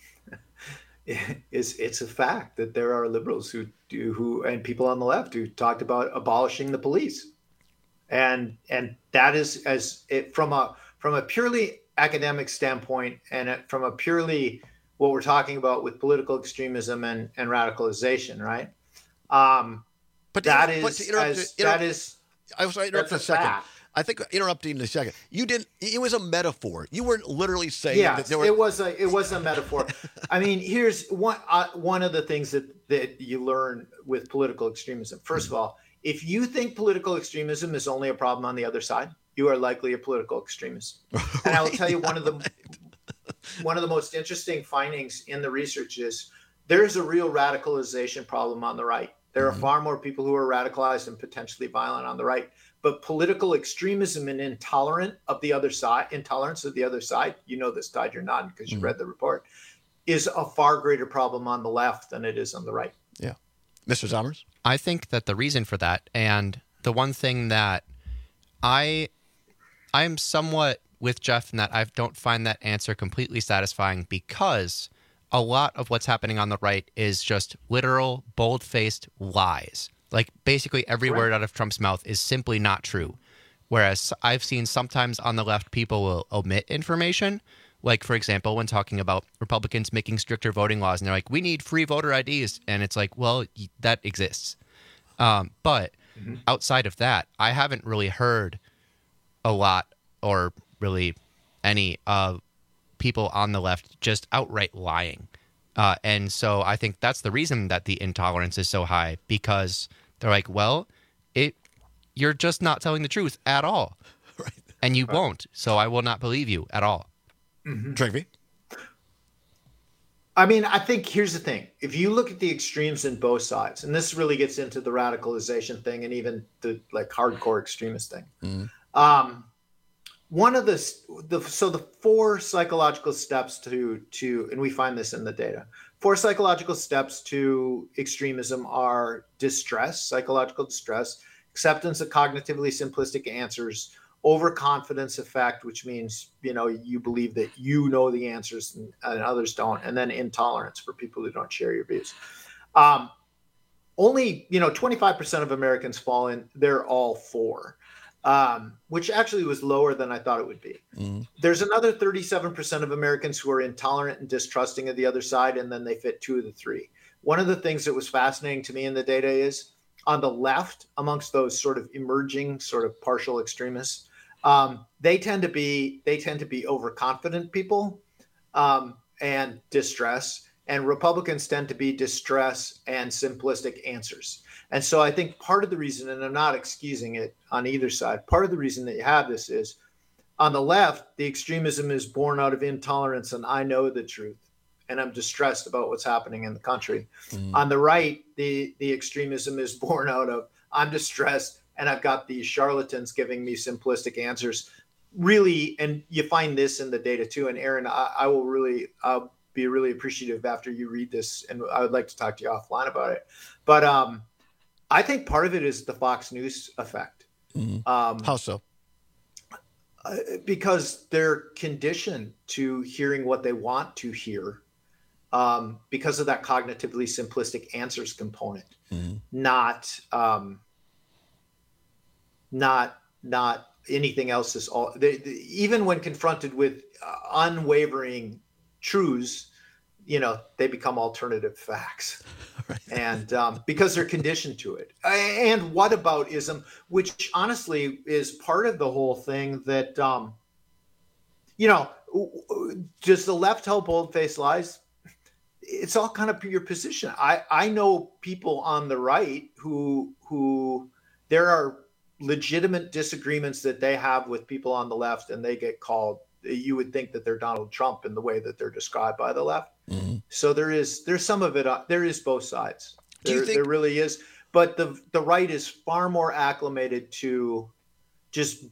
[SPEAKER 18] is it's a fact that there are liberals who do who and people on the left who talked about abolishing the police, and and that is as it from a from a purely academic standpoint, and it, from a purely what we're talking about with political extremism and and radicalization, right? Um,
[SPEAKER 15] But
[SPEAKER 18] that
[SPEAKER 15] to,
[SPEAKER 18] is
[SPEAKER 15] but to interrupt,
[SPEAKER 18] as,
[SPEAKER 15] interrupt,
[SPEAKER 18] that is.
[SPEAKER 15] I was interrupt for a
[SPEAKER 18] that's a
[SPEAKER 15] second.
[SPEAKER 18] fact.
[SPEAKER 15] I think interrupting in a second. You didn't. It was a metaphor. You weren't literally saying
[SPEAKER 18] Yes,
[SPEAKER 15] that there were.
[SPEAKER 18] it was a it was a metaphor. I mean, here's one uh, one of the things that that you learn with political extremism. First of all, if you think political extremism is only a problem on the other side, you are likely a political extremist. And I will tell you one of the one of the most interesting findings in the research is there is a real radicalization problem on the right. There are far more people who are radicalized and potentially violent on the right. But political extremism and intolerant of the other side, intolerance of the other side, you know this, Todd, you're nodding because you
[SPEAKER 15] Mm-hmm.
[SPEAKER 18] read the report, is a far greater problem on the left than it is on the right.
[SPEAKER 15] Yeah. Mister Zommers?
[SPEAKER 17] I think that the reason for that, and the one thing that I I am somewhat with Jeff in that I don't find that answer completely satisfying, because a lot of what's happening on the right is just literal, bold-faced lies. Like, basically every
[SPEAKER 18] Correct.
[SPEAKER 17] word out of Trump's mouth is simply not true. Whereas I've seen sometimes on the left, people will omit information. Like, for example, when talking about Republicans making stricter voting laws, and they're like, we need free voter I Ds. And it's like, well, y- that exists. Um, but
[SPEAKER 18] Mm-hmm.
[SPEAKER 17] outside of that, I haven't really heard a lot, or really any of people on the left just outright lying. Uh, and so I think that's the reason that the intolerance is so high, because they're like, well, it you're just not telling the truth at all.
[SPEAKER 15] Right.
[SPEAKER 17] And you won't. So I will not believe you at all.
[SPEAKER 18] Mm-hmm.
[SPEAKER 15] Trigby?
[SPEAKER 18] I mean, I think here's the thing. If you look at the extremes in both sides, and this really gets into the radicalization thing and even the like hardcore extremist thing.
[SPEAKER 15] Mm-hmm.
[SPEAKER 18] Um, one of the, the so the four psychological steps to to and we find this in the data. Four psychological steps to extremism are distress, psychological distress, acceptance of cognitively simplistic answers, overconfidence effect, which means, you know, you believe that you know the answers and, and others don't, and then intolerance for people who don't share your views. Um, only, you know, twenty-five percent of Americans fall in, they're all four, um, which actually was lower than I thought it would be.
[SPEAKER 15] Mm-hmm.
[SPEAKER 18] There's another thirty-seven percent of Americans who are intolerant and distrusting of the other side, and then they fit two of the three. One of the things that was fascinating to me in the data is on the left, amongst those sort of emerging sort of partial extremists, um, they tend to be they tend to be overconfident people um, and distress, and Republicans tend to be distress and simplistic answers. And so I think part of the reason, and I'm not excusing it on either side, part of the reason that you have this is on the left, the extremism is born out of intolerance and I know the truth, and I'm distressed about what's happening in the country.
[SPEAKER 15] Mm-hmm.
[SPEAKER 18] On the right, the, the extremism is born out of I'm distressed and I've got these charlatans giving me simplistic answers. Really, and you find this in the data too. And Aaron, I, I will really I'll be really appreciative after you read this, and I would like to talk to you offline about it. But um, I think part of it is the Fox News effect.
[SPEAKER 15] Mm-hmm.
[SPEAKER 18] Um,
[SPEAKER 15] How so?
[SPEAKER 18] Uh, because they're conditioned to hearing what they want to hear um, because of that cognitively simplistic answers component,
[SPEAKER 15] mm-hmm.
[SPEAKER 18] not um, not not anything else is all. They, they, even when confronted with uh, unwavering truths, you know, they become alternative facts. Right. And um, because they're conditioned to it. And whataboutism, which honestly is part of the whole thing that, um, you know, does the left tell bold-faced lies? It's all kind of your position. I, I know people on the right who who there are legitimate disagreements that they have with people on the left, and they get called. You would think that they're Donald Trump in the way that they're described by the left. Mm-hmm. So there is there's some of it. There is both sides.
[SPEAKER 15] Do you
[SPEAKER 18] there,
[SPEAKER 15] think-
[SPEAKER 18] there really is. But the the right is far more acclimated to just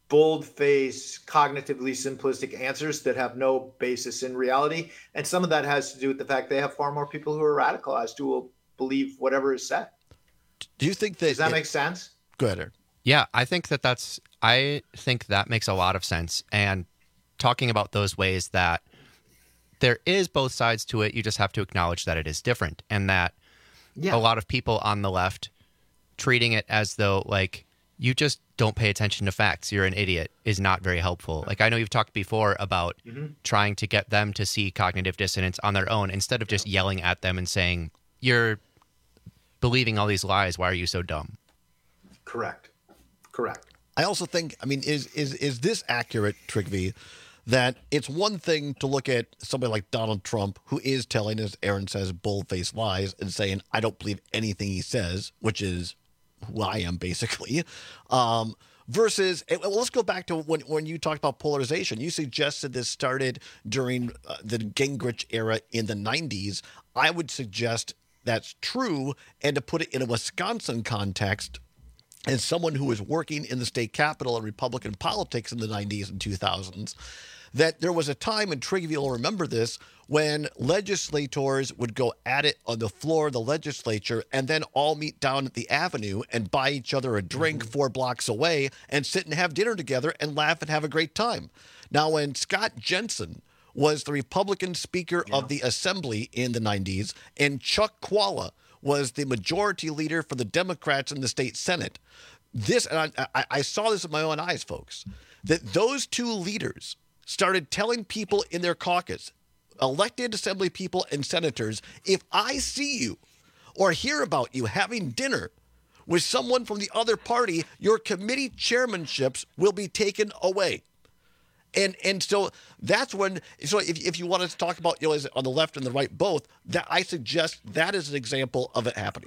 [SPEAKER 18] bold-faced, cognitively simplistic answers that have no basis in reality. And some of that has to do with the fact they have far more people who are radicalized who will believe whatever is said.
[SPEAKER 15] Do you think that...
[SPEAKER 18] Does that
[SPEAKER 15] it,
[SPEAKER 18] make sense?
[SPEAKER 15] Go ahead, Aaron.
[SPEAKER 17] Yeah, I think that that's... I think that makes a lot of sense. And talking about those ways that there is both sides to it, you just have to acknowledge that it is different. And that yeah. a lot of people on the left treating it as though, like, you just don't pay attention to facts, you're an idiot, is not very helpful. Like, I know you've talked before about mm-hmm. trying to get them to see cognitive dissonance on their own instead of just yelling at them and saying, you're believing all these lies, why are you so dumb?
[SPEAKER 18] Correct. Correct.
[SPEAKER 15] I also think, I mean, is is is this accurate, Trygve, that it's one thing to look at somebody like Donald Trump, who is telling, as Aaron says, bold-faced lies and saying, I don't believe anything he says, which is who I am, basically, um, versus, well, let's go back to when, when you talked about polarization. You suggested this started during uh, the Gingrich era in the nineties. I would suggest that's true, and to put it in a Wisconsin context, as someone who was working in the state capitol and Republican politics in the nineties and two thousands, that there was a time, and Trygve will remember this, when legislators would go at it on the floor of the legislature and then all meet down at the avenue and buy each other a drink mm-hmm. four blocks away and sit and have dinner together and laugh and have a great time. Now, when Scott Jensen was the Republican Speaker yeah. of the Assembly in the nineties, and Chuck Chvala was the majority leader for the Democrats in the state Senate, this, and I, I saw this with my own eyes, folks, that those two leaders started telling people in their caucus, elected assembly people and senators, if I see you or hear about you having dinner with someone from the other party, your committee chairmanships will be taken away. And and so that's when, so if, if you wanted to talk about, you know, is it on the left and the right both, that I suggest that is an example of it happening.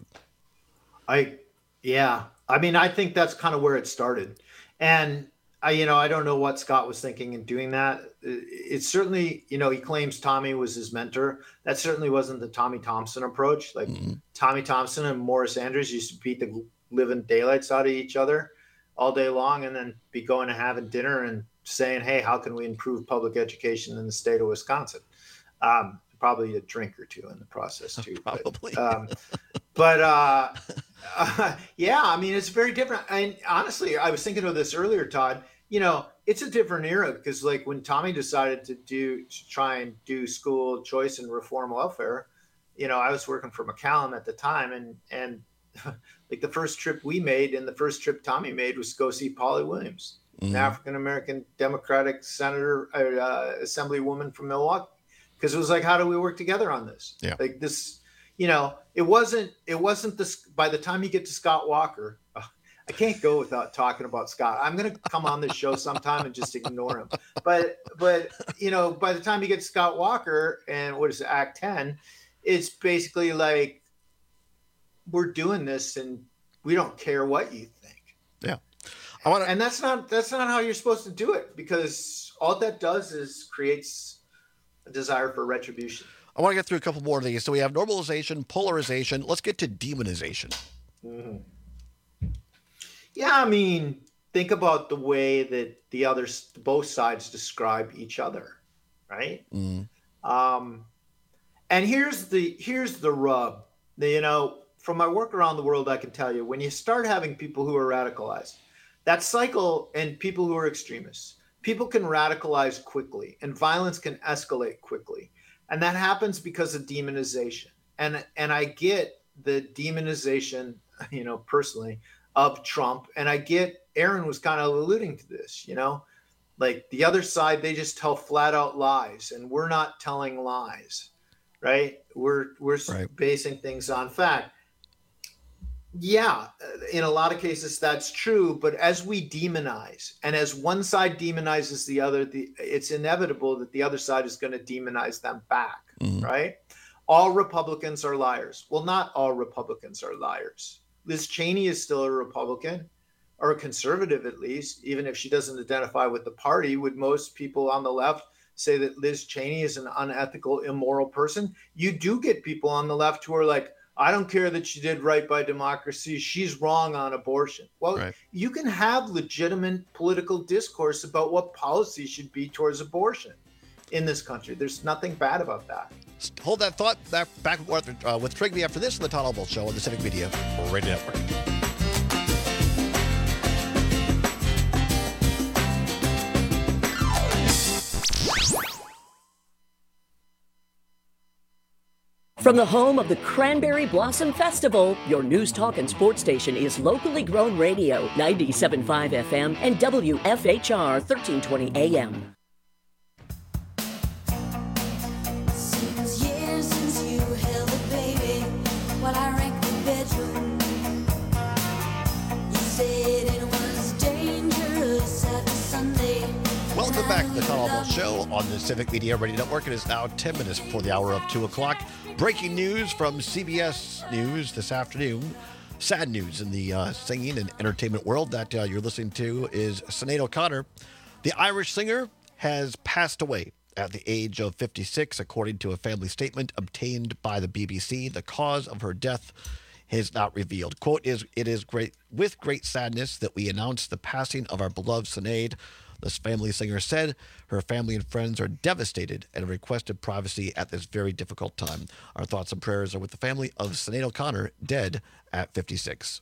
[SPEAKER 18] I, yeah. I mean, I think that's kind of where it started. And I, you know, I don't know what Scott was thinking in doing that. It's certainly, you know, he claims Tommy was his mentor. That certainly wasn't the Tommy Thompson approach. Like mm-hmm. Tommy Thompson and Morris Andrews used to beat the living daylights out of each other all day long and then be going and having dinner and saying, hey, how can we improve public education in the state of Wisconsin? Um, probably a drink or two in the process too.
[SPEAKER 15] Probably.
[SPEAKER 18] But, um, but uh, uh, yeah, I mean, it's very different. And honestly, I was thinking of this earlier, Todd. You know, it's a different era because, like, when Tommy decided to do to try and do school choice and reform welfare, you know, I was working for McCallum at the time, and and like the first trip we made and the first trip Tommy made was to go see Polly Williams, mm-hmm. an African American Democratic senator, uh, assemblywoman from Milwaukee, because it was like, how do we work together on this?
[SPEAKER 15] Yeah.
[SPEAKER 18] Like this, you know, it wasn't it wasn't this. By the time you get to Scott Walker. Uh, I can't go without talking about Scott. I'm going to come on this show sometime and just ignore him. But, but you know, by the time you get Scott Walker and what is it, Act ten, it's basically like, we're doing this and we don't care what you think.
[SPEAKER 15] Yeah.
[SPEAKER 18] I want to, and that's not, that's not how you're supposed to do it, because all that does is creates a desire for retribution.
[SPEAKER 15] I want to get through a couple more of these. So we have normalization, polarization. Let's get to demonization.
[SPEAKER 18] Mm-hmm. Yeah, I mean, think about the way that the others, both sides describe each other, right?
[SPEAKER 15] Mm.
[SPEAKER 18] Um, and here's the here's the rub. The, you know, from my work around the world, I can tell you, when you start having people who are radicalized, that cycle, and people who are extremists, people can radicalize quickly, and violence can escalate quickly, and that happens because of demonization. And and I get the demonization, you know, personally, of Trump. And I get Aaron was kind of alluding to this, you know, like the other side, they just tell flat out lies, and we're not telling lies, right? We're, we're right. basing things on fact. Yeah, in a lot of cases that's true, but as we demonize, and as one side demonizes the other, the, it's inevitable that the other side is going to demonize them back, mm-hmm. right? All Republicans are liars. Well, not all Republicans are liars. Liz Cheney is still a Republican, or a conservative at least, even if she doesn't identify with the party. Would most people on the left say that Liz Cheney is an unethical, immoral person? You do get people on the left who are like, I don't care that she did right by democracy. She's wrong on abortion. Well, right. you can have legitimate political discourse about what policy should be towards abortion in this country. There's nothing bad about that.
[SPEAKER 15] Hold that thought. Back, back uh, with Trigby after this on the Todd Albaugh Show on the Civic Media Radio Network.
[SPEAKER 9] From the home of the Cranberry Blossom Festival, your news, talk, and sports station is locally grown radio, ninety-seven point five F M and W F H R thirteen twenty A M.
[SPEAKER 1] Seems years since you held a baby while I ranked the bedroom. You said it was dangerous after Sunday.
[SPEAKER 15] Welcome back to the Todd Albaugh Show on the Civic Media Radio Network. It is now ten minutes before the hour of two o'clock. Breaking news from C B S News this afternoon. Sad news in the uh, singing and entertainment world that uh, you're listening to is Sinead O'Connor. The Irish singer has passed away at the age of fifty-six, according to a family statement obtained by the B B C. The cause of her death is not revealed. Quote, is it is great with great sadness that we announce the passing of our beloved Sinead. This family singer said her family and friends are devastated and requested privacy at this very difficult time. Our thoughts and prayers are with the family of Sinead O'Connor, dead at fifty-six.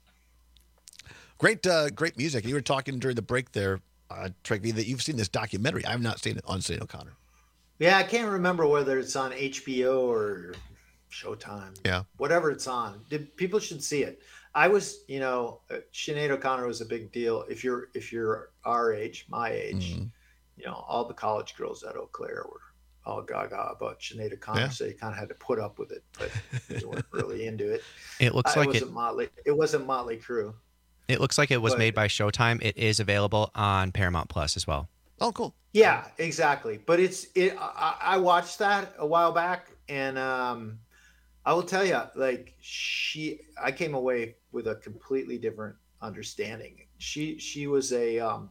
[SPEAKER 15] Great, uh, great music. You were talking during the break there, uh, Trigby, that you've seen this documentary. I have not seen it on Sinead O'Connor.
[SPEAKER 18] Yeah, I can't remember whether it's on H B O or Showtime.
[SPEAKER 15] Yeah,
[SPEAKER 18] whatever it's on. People should see it. I was, you know, Sinead O'Connor was a big deal. If you're if you're our age, my age, mm-hmm. you know, all the college girls at Eau Claire were all gaga about Sinead O'Connor, yeah. so you kind of had to put up with it, but you weren't really into it.
[SPEAKER 17] It looks
[SPEAKER 18] I,
[SPEAKER 17] like
[SPEAKER 18] it wasn't
[SPEAKER 17] it,
[SPEAKER 18] Motley. It wasn't Motley Crue.
[SPEAKER 17] It looks like it was
[SPEAKER 18] but,
[SPEAKER 17] made by Showtime. It is available on Paramount Plus as well.
[SPEAKER 15] Oh, cool.
[SPEAKER 18] Yeah, exactly. But it's it. I, I watched that a while back, and um, I will tell you, like she, I came away with a completely different understanding. She she was a um,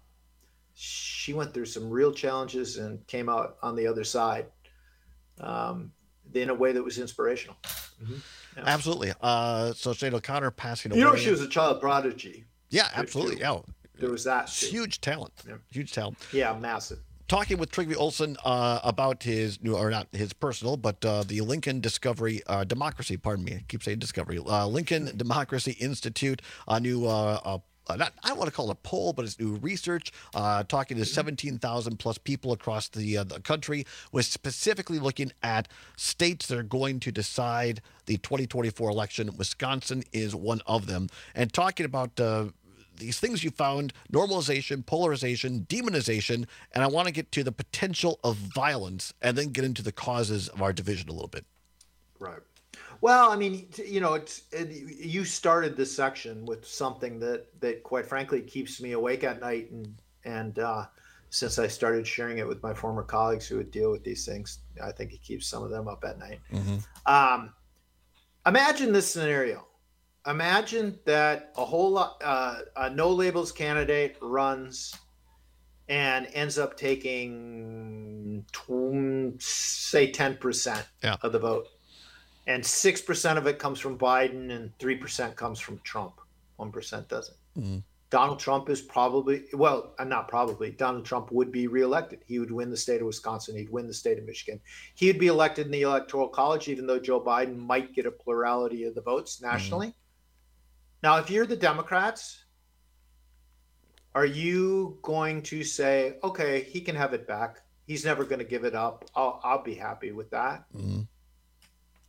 [SPEAKER 18] she went through some real challenges and came out on the other side um, in a way that was inspirational. Mm-hmm. Yeah.
[SPEAKER 15] Absolutely. Uh, so Sinead O'Connor passing away.
[SPEAKER 18] You know, she was a child prodigy.
[SPEAKER 15] Yeah, absolutely. Yeah,
[SPEAKER 18] there was that too.
[SPEAKER 15] Huge talent. Yeah. Huge talent.
[SPEAKER 18] Yeah, massive.
[SPEAKER 15] Talking with Trygve Olsen uh, about his new, or not his personal, but uh, the Lincoln Discovery uh, Democracy. Pardon me, I keep saying Discovery. Uh, Lincoln Democracy Institute, a new. Uh, uh, Uh, not, I don't want to call it a poll, but it's new research, uh, talking to seventeen thousand plus people across the, uh, the country, was specifically looking at states that are going to decide the twenty twenty-four election. Wisconsin is one of them. And talking about uh, these things you found, normalization, polarization, demonization, and I want to get to the potential of violence and then get into the causes of our division a little bit.
[SPEAKER 18] Right. Well, I mean, you know, it's it, you started this section with something that, that, quite frankly, keeps me awake at night, and and uh, since I started sharing it with my former colleagues who would deal with these things, I think it keeps some of them up at night. Mm-hmm. Um, imagine this scenario. Imagine that a whole lot, uh, a no labels candidate runs and ends up taking, tw- say, ten percent
[SPEAKER 15] yeah.
[SPEAKER 18] of the vote. And six percent of it comes from Biden and three percent comes from Trump. one percent doesn't.
[SPEAKER 15] Mm-hmm.
[SPEAKER 18] Donald Trump is probably, well, not probably, Donald Trump would be reelected. He would win the state of Wisconsin. He'd win the state of Michigan. He'd be elected in the Electoral College, even though Joe Biden might get a plurality of the votes nationally. Mm-hmm. Now, if you're the Democrats, are you going to say, okay, he can have it back. He's never going to give it up. I'll, I'll be happy with that.
[SPEAKER 15] Mm-hmm.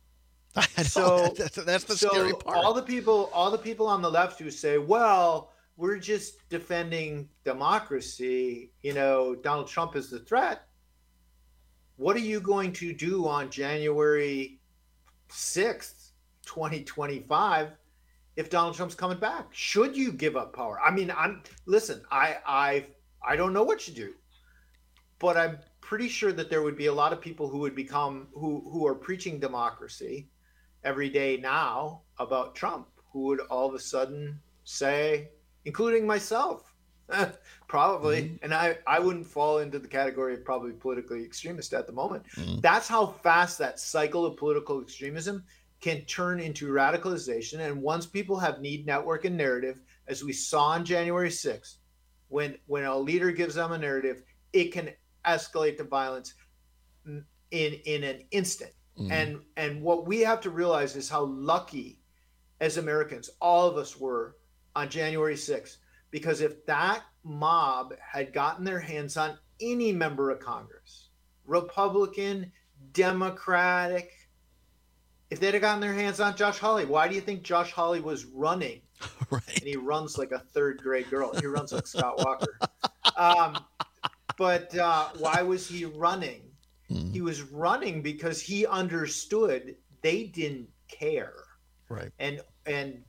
[SPEAKER 18] So
[SPEAKER 15] that's, that's the
[SPEAKER 18] so
[SPEAKER 15] scary part.
[SPEAKER 18] All the people, all the people on the left who say, "Well, we're just defending democracy. You know, Donald Trump is the threat. What are you going to do on January sixth, twenty twenty-five, if Donald Trump's coming back? Should you give up power? I mean, I'm listen, I I I don't know what you do, but I'm pretty sure that there would be a lot of people who would become who who are preaching democracy every day now about Trump, who would all of a sudden say, including myself, probably, mm-hmm. and I, I wouldn't fall into the category of probably politically extremist at the moment. Mm-hmm. That's how fast that cycle of political extremism can turn into radicalization. And once people have need, network, and narrative, as we saw on January sixth, when when a leader gives them a narrative, it can escalate to violence in in an instant. Mm-hmm. And and what we have to realize is how lucky as Americans, all of us were on January sixth, because if that mob had gotten their hands on any member of Congress, Republican, Democratic, if they'd have gotten their hands on Josh Hawley, why do you think Josh Hawley was running? Right. And he runs like a third grade girl. He runs like Scott Walker. Um, but uh, why was he running? Mm. He was running because he understood they didn't care.
[SPEAKER 15] Right.
[SPEAKER 18] And and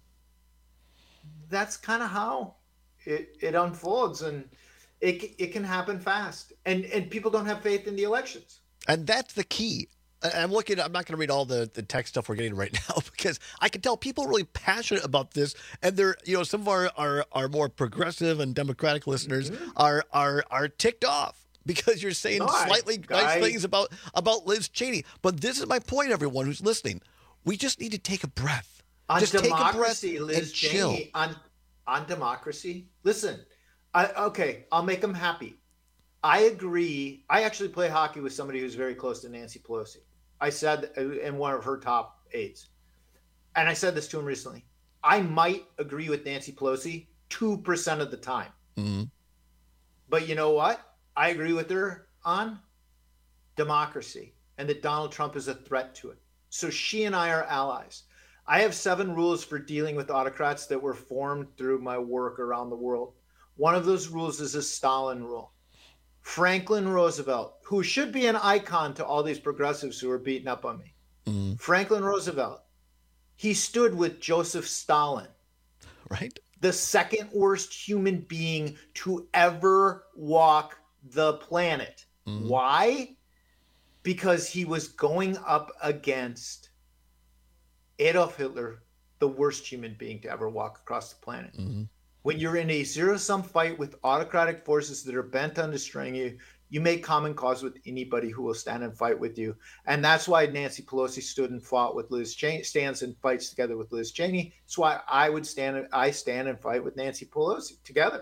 [SPEAKER 18] that's kind of how it, it unfolds, and it it can happen fast. And and people don't have faith in the elections.
[SPEAKER 15] And that's the key. I'm looking, I'm not going to read all the, the tech stuff we're getting right now, because I can tell people are really passionate about this. And they're, you know, some of our, our, our more progressive and democratic listeners mm-hmm. are, are, are ticked off because you're saying no, slightly I, nice I, things about, about Liz Cheney. But this is my point, everyone who's listening. We just need to take a breath.
[SPEAKER 18] On
[SPEAKER 15] just
[SPEAKER 18] democracy,
[SPEAKER 15] take a breath
[SPEAKER 18] Liz
[SPEAKER 15] and chill.
[SPEAKER 18] Cheney, on, on democracy, listen, I, okay, I'll make them happy. I agree. I actually play hockey with somebody who's very close to Nancy Pelosi. I said in one of her top aides, and I said this to him recently, I might agree with Nancy Pelosi two percent of the time. Mm-hmm. But you know what? I agree with her on democracy and that Donald Trump is a threat to it. So she and I are allies. I have seven rules for dealing with autocrats that were formed through my work around the world. One of those rules is a Stalin rule. Franklin Roosevelt, who should be an icon to all these progressives who are beating up on me. Mm-hmm. Franklin Roosevelt, he stood with Joseph Stalin.
[SPEAKER 15] Right.
[SPEAKER 18] The second worst human being to ever walk the planet. Mm-hmm. Why? Because he was going up against Adolf Hitler, the worst human being to ever walk across the planet. Mm-hmm. When you're in a zero-sum fight with autocratic forces that are bent on destroying you, you make common cause with anybody who will stand and fight with you. And that's why Nancy Pelosi stood and fought with Liz Cheney, stands and fights together with Liz Cheney. That's why I would stand, I stand and fight with Nancy Pelosi together.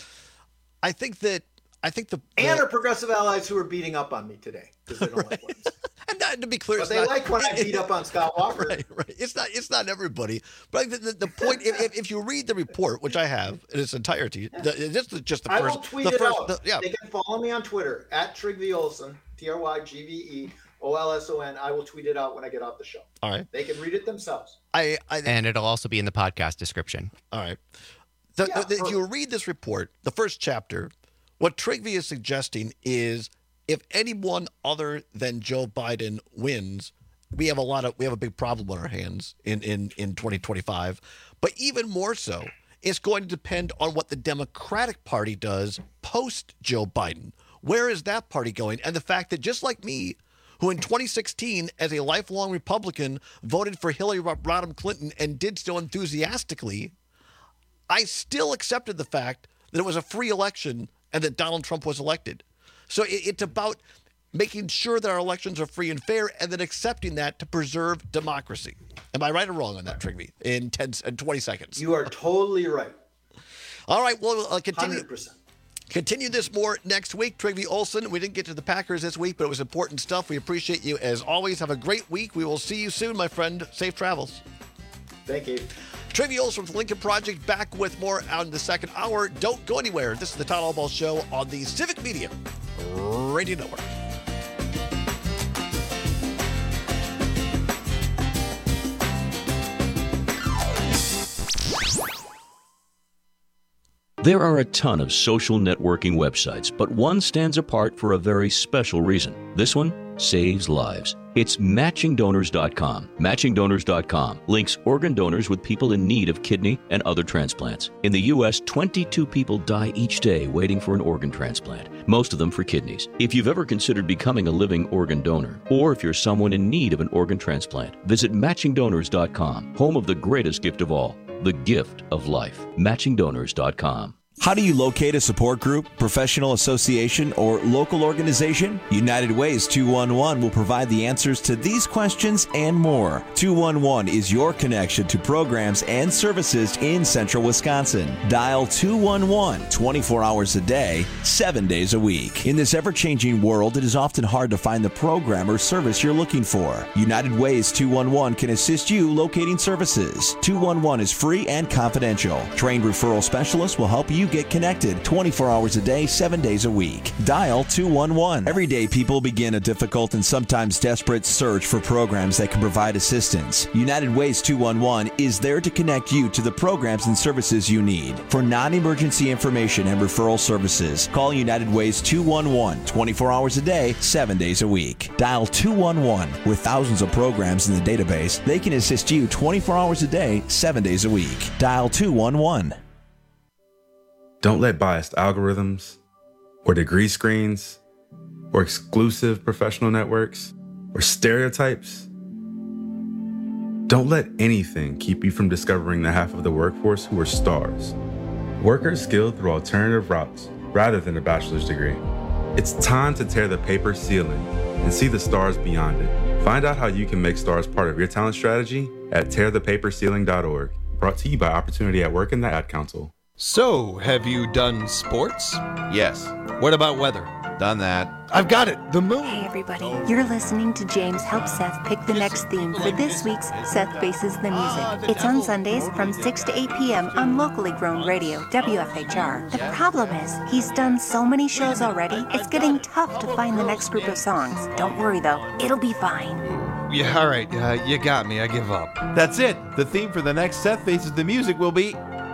[SPEAKER 15] I think that, I think the... the
[SPEAKER 18] and our progressive allies who are beating up on me today because they don't right. like women.
[SPEAKER 15] And not, to be clear,
[SPEAKER 18] but
[SPEAKER 15] it's
[SPEAKER 18] they
[SPEAKER 15] not,
[SPEAKER 18] like when I beat up on Scott Walker.
[SPEAKER 15] Right, right. It's not. It's not everybody. But the, the, the point, if, if you read the report, which I have in its entirety, yeah. the, this is just the
[SPEAKER 18] I
[SPEAKER 15] first.
[SPEAKER 18] will tweet
[SPEAKER 15] the
[SPEAKER 18] it
[SPEAKER 15] first,
[SPEAKER 18] out.
[SPEAKER 15] The, yeah.
[SPEAKER 18] They can follow me on Twitter at Trygve Olson, T R Y G V E O L S O N. I will tweet it out when I get off the show.
[SPEAKER 15] All right.
[SPEAKER 18] They can read it themselves.
[SPEAKER 15] I, I
[SPEAKER 17] and it'll also be in the podcast description.
[SPEAKER 15] All right. The,
[SPEAKER 18] yeah,
[SPEAKER 15] the, if you read this report, the first chapter, what Trygve is suggesting is, if anyone other than Joe Biden wins, we have a lot of we have a big problem on our hands in, in, in twenty twenty-five. But even more so, it's going to depend on what the Democratic Party does post Joe Biden. Where is that party going? And the fact that just like me, who in twenty sixteen, as a lifelong Republican, voted for Hillary Rodham Clinton and did so enthusiastically, I still accepted the fact that it was a free election and that Donald Trump was elected. So it's about making sure that our elections are free and fair, and then accepting that to preserve democracy. Am I right or wrong on that, Trygve? In ten, in twenty seconds.
[SPEAKER 18] You are totally right.
[SPEAKER 15] All right. Well, uh, continue.
[SPEAKER 18] one hundred percent.
[SPEAKER 15] Continue this more next week. Trygve Olson. We didn't get to the Packers this week, but it was important stuff. We appreciate you as always. Have a great week. We will see you soon, my friend. Safe travels.
[SPEAKER 18] Thank you.
[SPEAKER 15] Trygve Olson from the Lincoln Project, back with more out in the second hour. Don't go anywhere. This is the Todd Albaugh Show on the Civic Media Radio Network.
[SPEAKER 2] There are a ton of social networking websites, but one stands apart for a very special reason. This one saves lives. It's matching donors dot com. matching donors dot com links organ donors with people in need of kidney and other transplants. In the U S, twenty-two people die each day waiting for an organ transplant, most of them for kidneys. If you've ever considered becoming a living organ donor, or if you're someone in need of an organ transplant, visit matching donors dot com, home of the greatest gift of all, the gift of life. matching donors dot com.
[SPEAKER 3] How do you locate a support group, professional association, or local organization? United Ways two one one will provide the answers to these questions and more. two one one is your connection to programs and services in central Wisconsin. Dial two one one twenty-four hours a day, seven days a week. In this ever-changing world, it is often hard to find the program or service you're looking for. United Ways two one one can assist you locating services. two one one is free and confidential. Trained referral specialists will help you get connected twenty-four hours a day, seven days a week. Dial two one one. Every day, people begin a difficult and sometimes desperate search for programs that can provide assistance. United Ways two one one is there to connect you to the programs and services you need. For non-emergency information and referral services, call United Ways two one one twenty-four hours a day, seven days a week. Dial two one one. With thousands of programs in the database, they can assist you twenty-four hours a day, seven days a week. Dial two one one.
[SPEAKER 28] Don't let biased algorithms, or degree screens, or exclusive professional networks, or stereotypes. Don't let anything keep you from discovering the half of the workforce who are stars. Workers skilled through alternative routes rather than a bachelor's degree. It's time to tear the paper ceiling and see the stars beyond it. Find out how you can make stars part of your talent strategy at tear the paper ceiling dot org. Brought to you by Opportunity at Work and the Ad Council.
[SPEAKER 4] So, have you done sports?
[SPEAKER 5] Yes.
[SPEAKER 4] What about weather?
[SPEAKER 5] Done that.
[SPEAKER 4] I've got it, the moon.
[SPEAKER 6] Hey everybody, you're listening to James help Seth pick the next theme for this week's Seth Faces the Music. It's on Sundays from six to eight p.m. on locally grown radio, W F H R. The problem is, he's done so many shows already, it's getting tough to find the next group of songs. Don't worry though, it'll be fine.
[SPEAKER 4] Yeah, all right, uh, you got me, I give up.
[SPEAKER 5] That's it. The theme for the next Seth Faces the Music will be...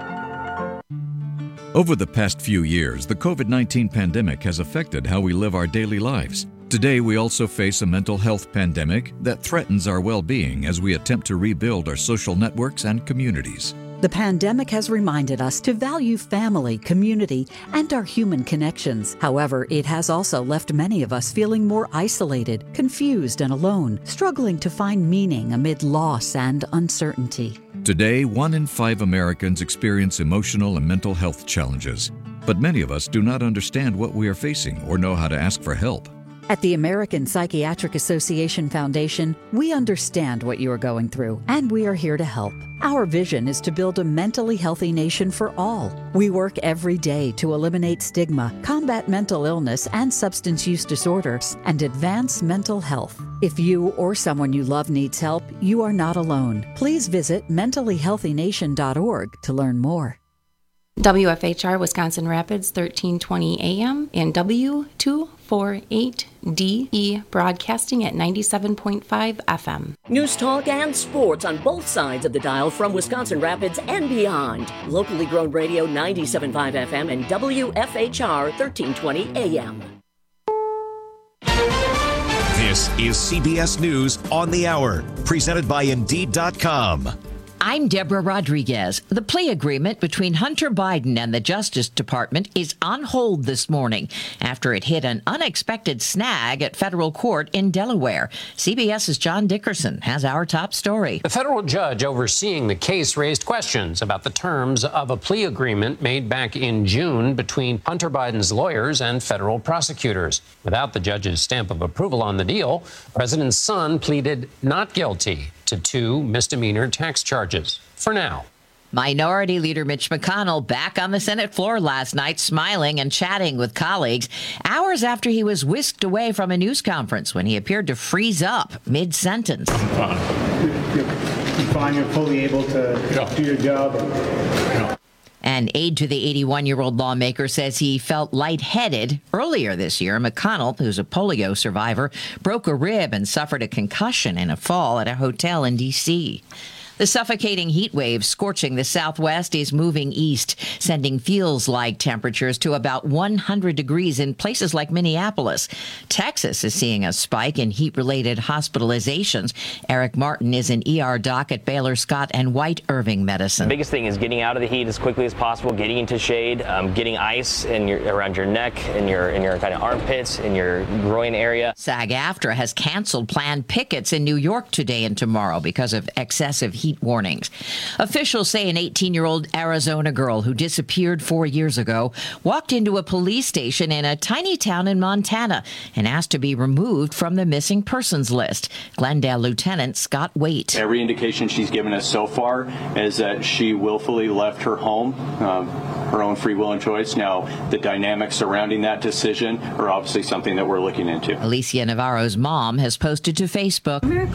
[SPEAKER 7] Over the past few years, the covid nineteen pandemic has affected how we live our daily lives. Today, we also face a mental health pandemic that threatens our well-being as we attempt to rebuild our social networks and communities.
[SPEAKER 8] The pandemic has reminded us to value family, community, and our human connections. However, it has also left many of us feeling more isolated, confused, and alone, struggling to find meaning amid loss and uncertainty.
[SPEAKER 7] Today, one in five Americans experience emotional and mental health challenges, but many of us do not understand what we are facing or know how to ask for help.
[SPEAKER 8] At the American Psychiatric Association Foundation, we understand what you are going through, and we are here to help. Our vision is to build a mentally healthy nation for all. We work every day to eliminate stigma, combat mental illness and substance use disorders, and advance mental health. If you or someone you love needs help, you are not alone. Please visit mentally healthy nation dot org to learn more.
[SPEAKER 11] W F H R Wisconsin Rapids, thirteen twenty A M and W two forty-eight D E broadcasting at ninety-seven point five F M.
[SPEAKER 9] News talk and sports on both sides of the dial from Wisconsin Rapids and beyond. Locally grown radio ninety-seven point five F M and W F H R thirteen twenty A M.
[SPEAKER 12] This is C B S News on the Hour, presented by Indeed dot com.
[SPEAKER 13] I'm Deborah Rodriguez. The plea agreement between Hunter Biden and the Justice Department is on hold this morning after it hit an unexpected snag at federal court in Delaware. CBS's John Dickerson has our top story.
[SPEAKER 31] The federal judge overseeing the case raised questions about the terms of a plea agreement made back in June between Hunter Biden's lawyers and federal prosecutors. Without the judge's stamp of approval on the deal, the president's son pleaded not guilty to two misdemeanor tax charges for now.
[SPEAKER 13] Minority Leader Mitch McConnell back on the Senate floor last night, smiling and chatting with colleagues, hours after he was whisked away from a news conference when he appeared to freeze up mid-sentence.
[SPEAKER 32] You're, you're fine, you're fully able to yeah. do your job. Yeah.
[SPEAKER 13] An aide to the eighty-one-year-old lawmaker says he felt lightheaded. Earlier this year, McConnell, who's a polio survivor, broke a rib and suffered a concussion in a fall at a hotel in D C The suffocating heat wave scorching the Southwest is moving east, sending feels-like temperatures to about one hundred degrees in places like Minneapolis. Texas is seeing a spike in heat-related hospitalizations. Eric Martin is an E R doc at Baylor Scott and White Irving Medicine.
[SPEAKER 10] The biggest thing is getting out of the heat as quickly as possible, getting into shade, um, getting ice in your, around your neck, in your, in your kind of armpits, in your groin area.
[SPEAKER 13] SAG-AFTRA has canceled planned pickets in New York today and tomorrow because of excessive heat warnings. Officials say an eighteen-year-old Arizona girl who disappeared four years ago walked into a police station in a tiny town in Montana and asked to be removed from the missing persons list. Glendale Lieutenant Scott Waite.
[SPEAKER 16] Every indication she's given us so far is that she willfully left her home, um, her own free will and choice. Now, the dynamics surrounding that decision are obviously something that we're looking into.
[SPEAKER 13] Alicia Navarro's mom has posted to Facebook.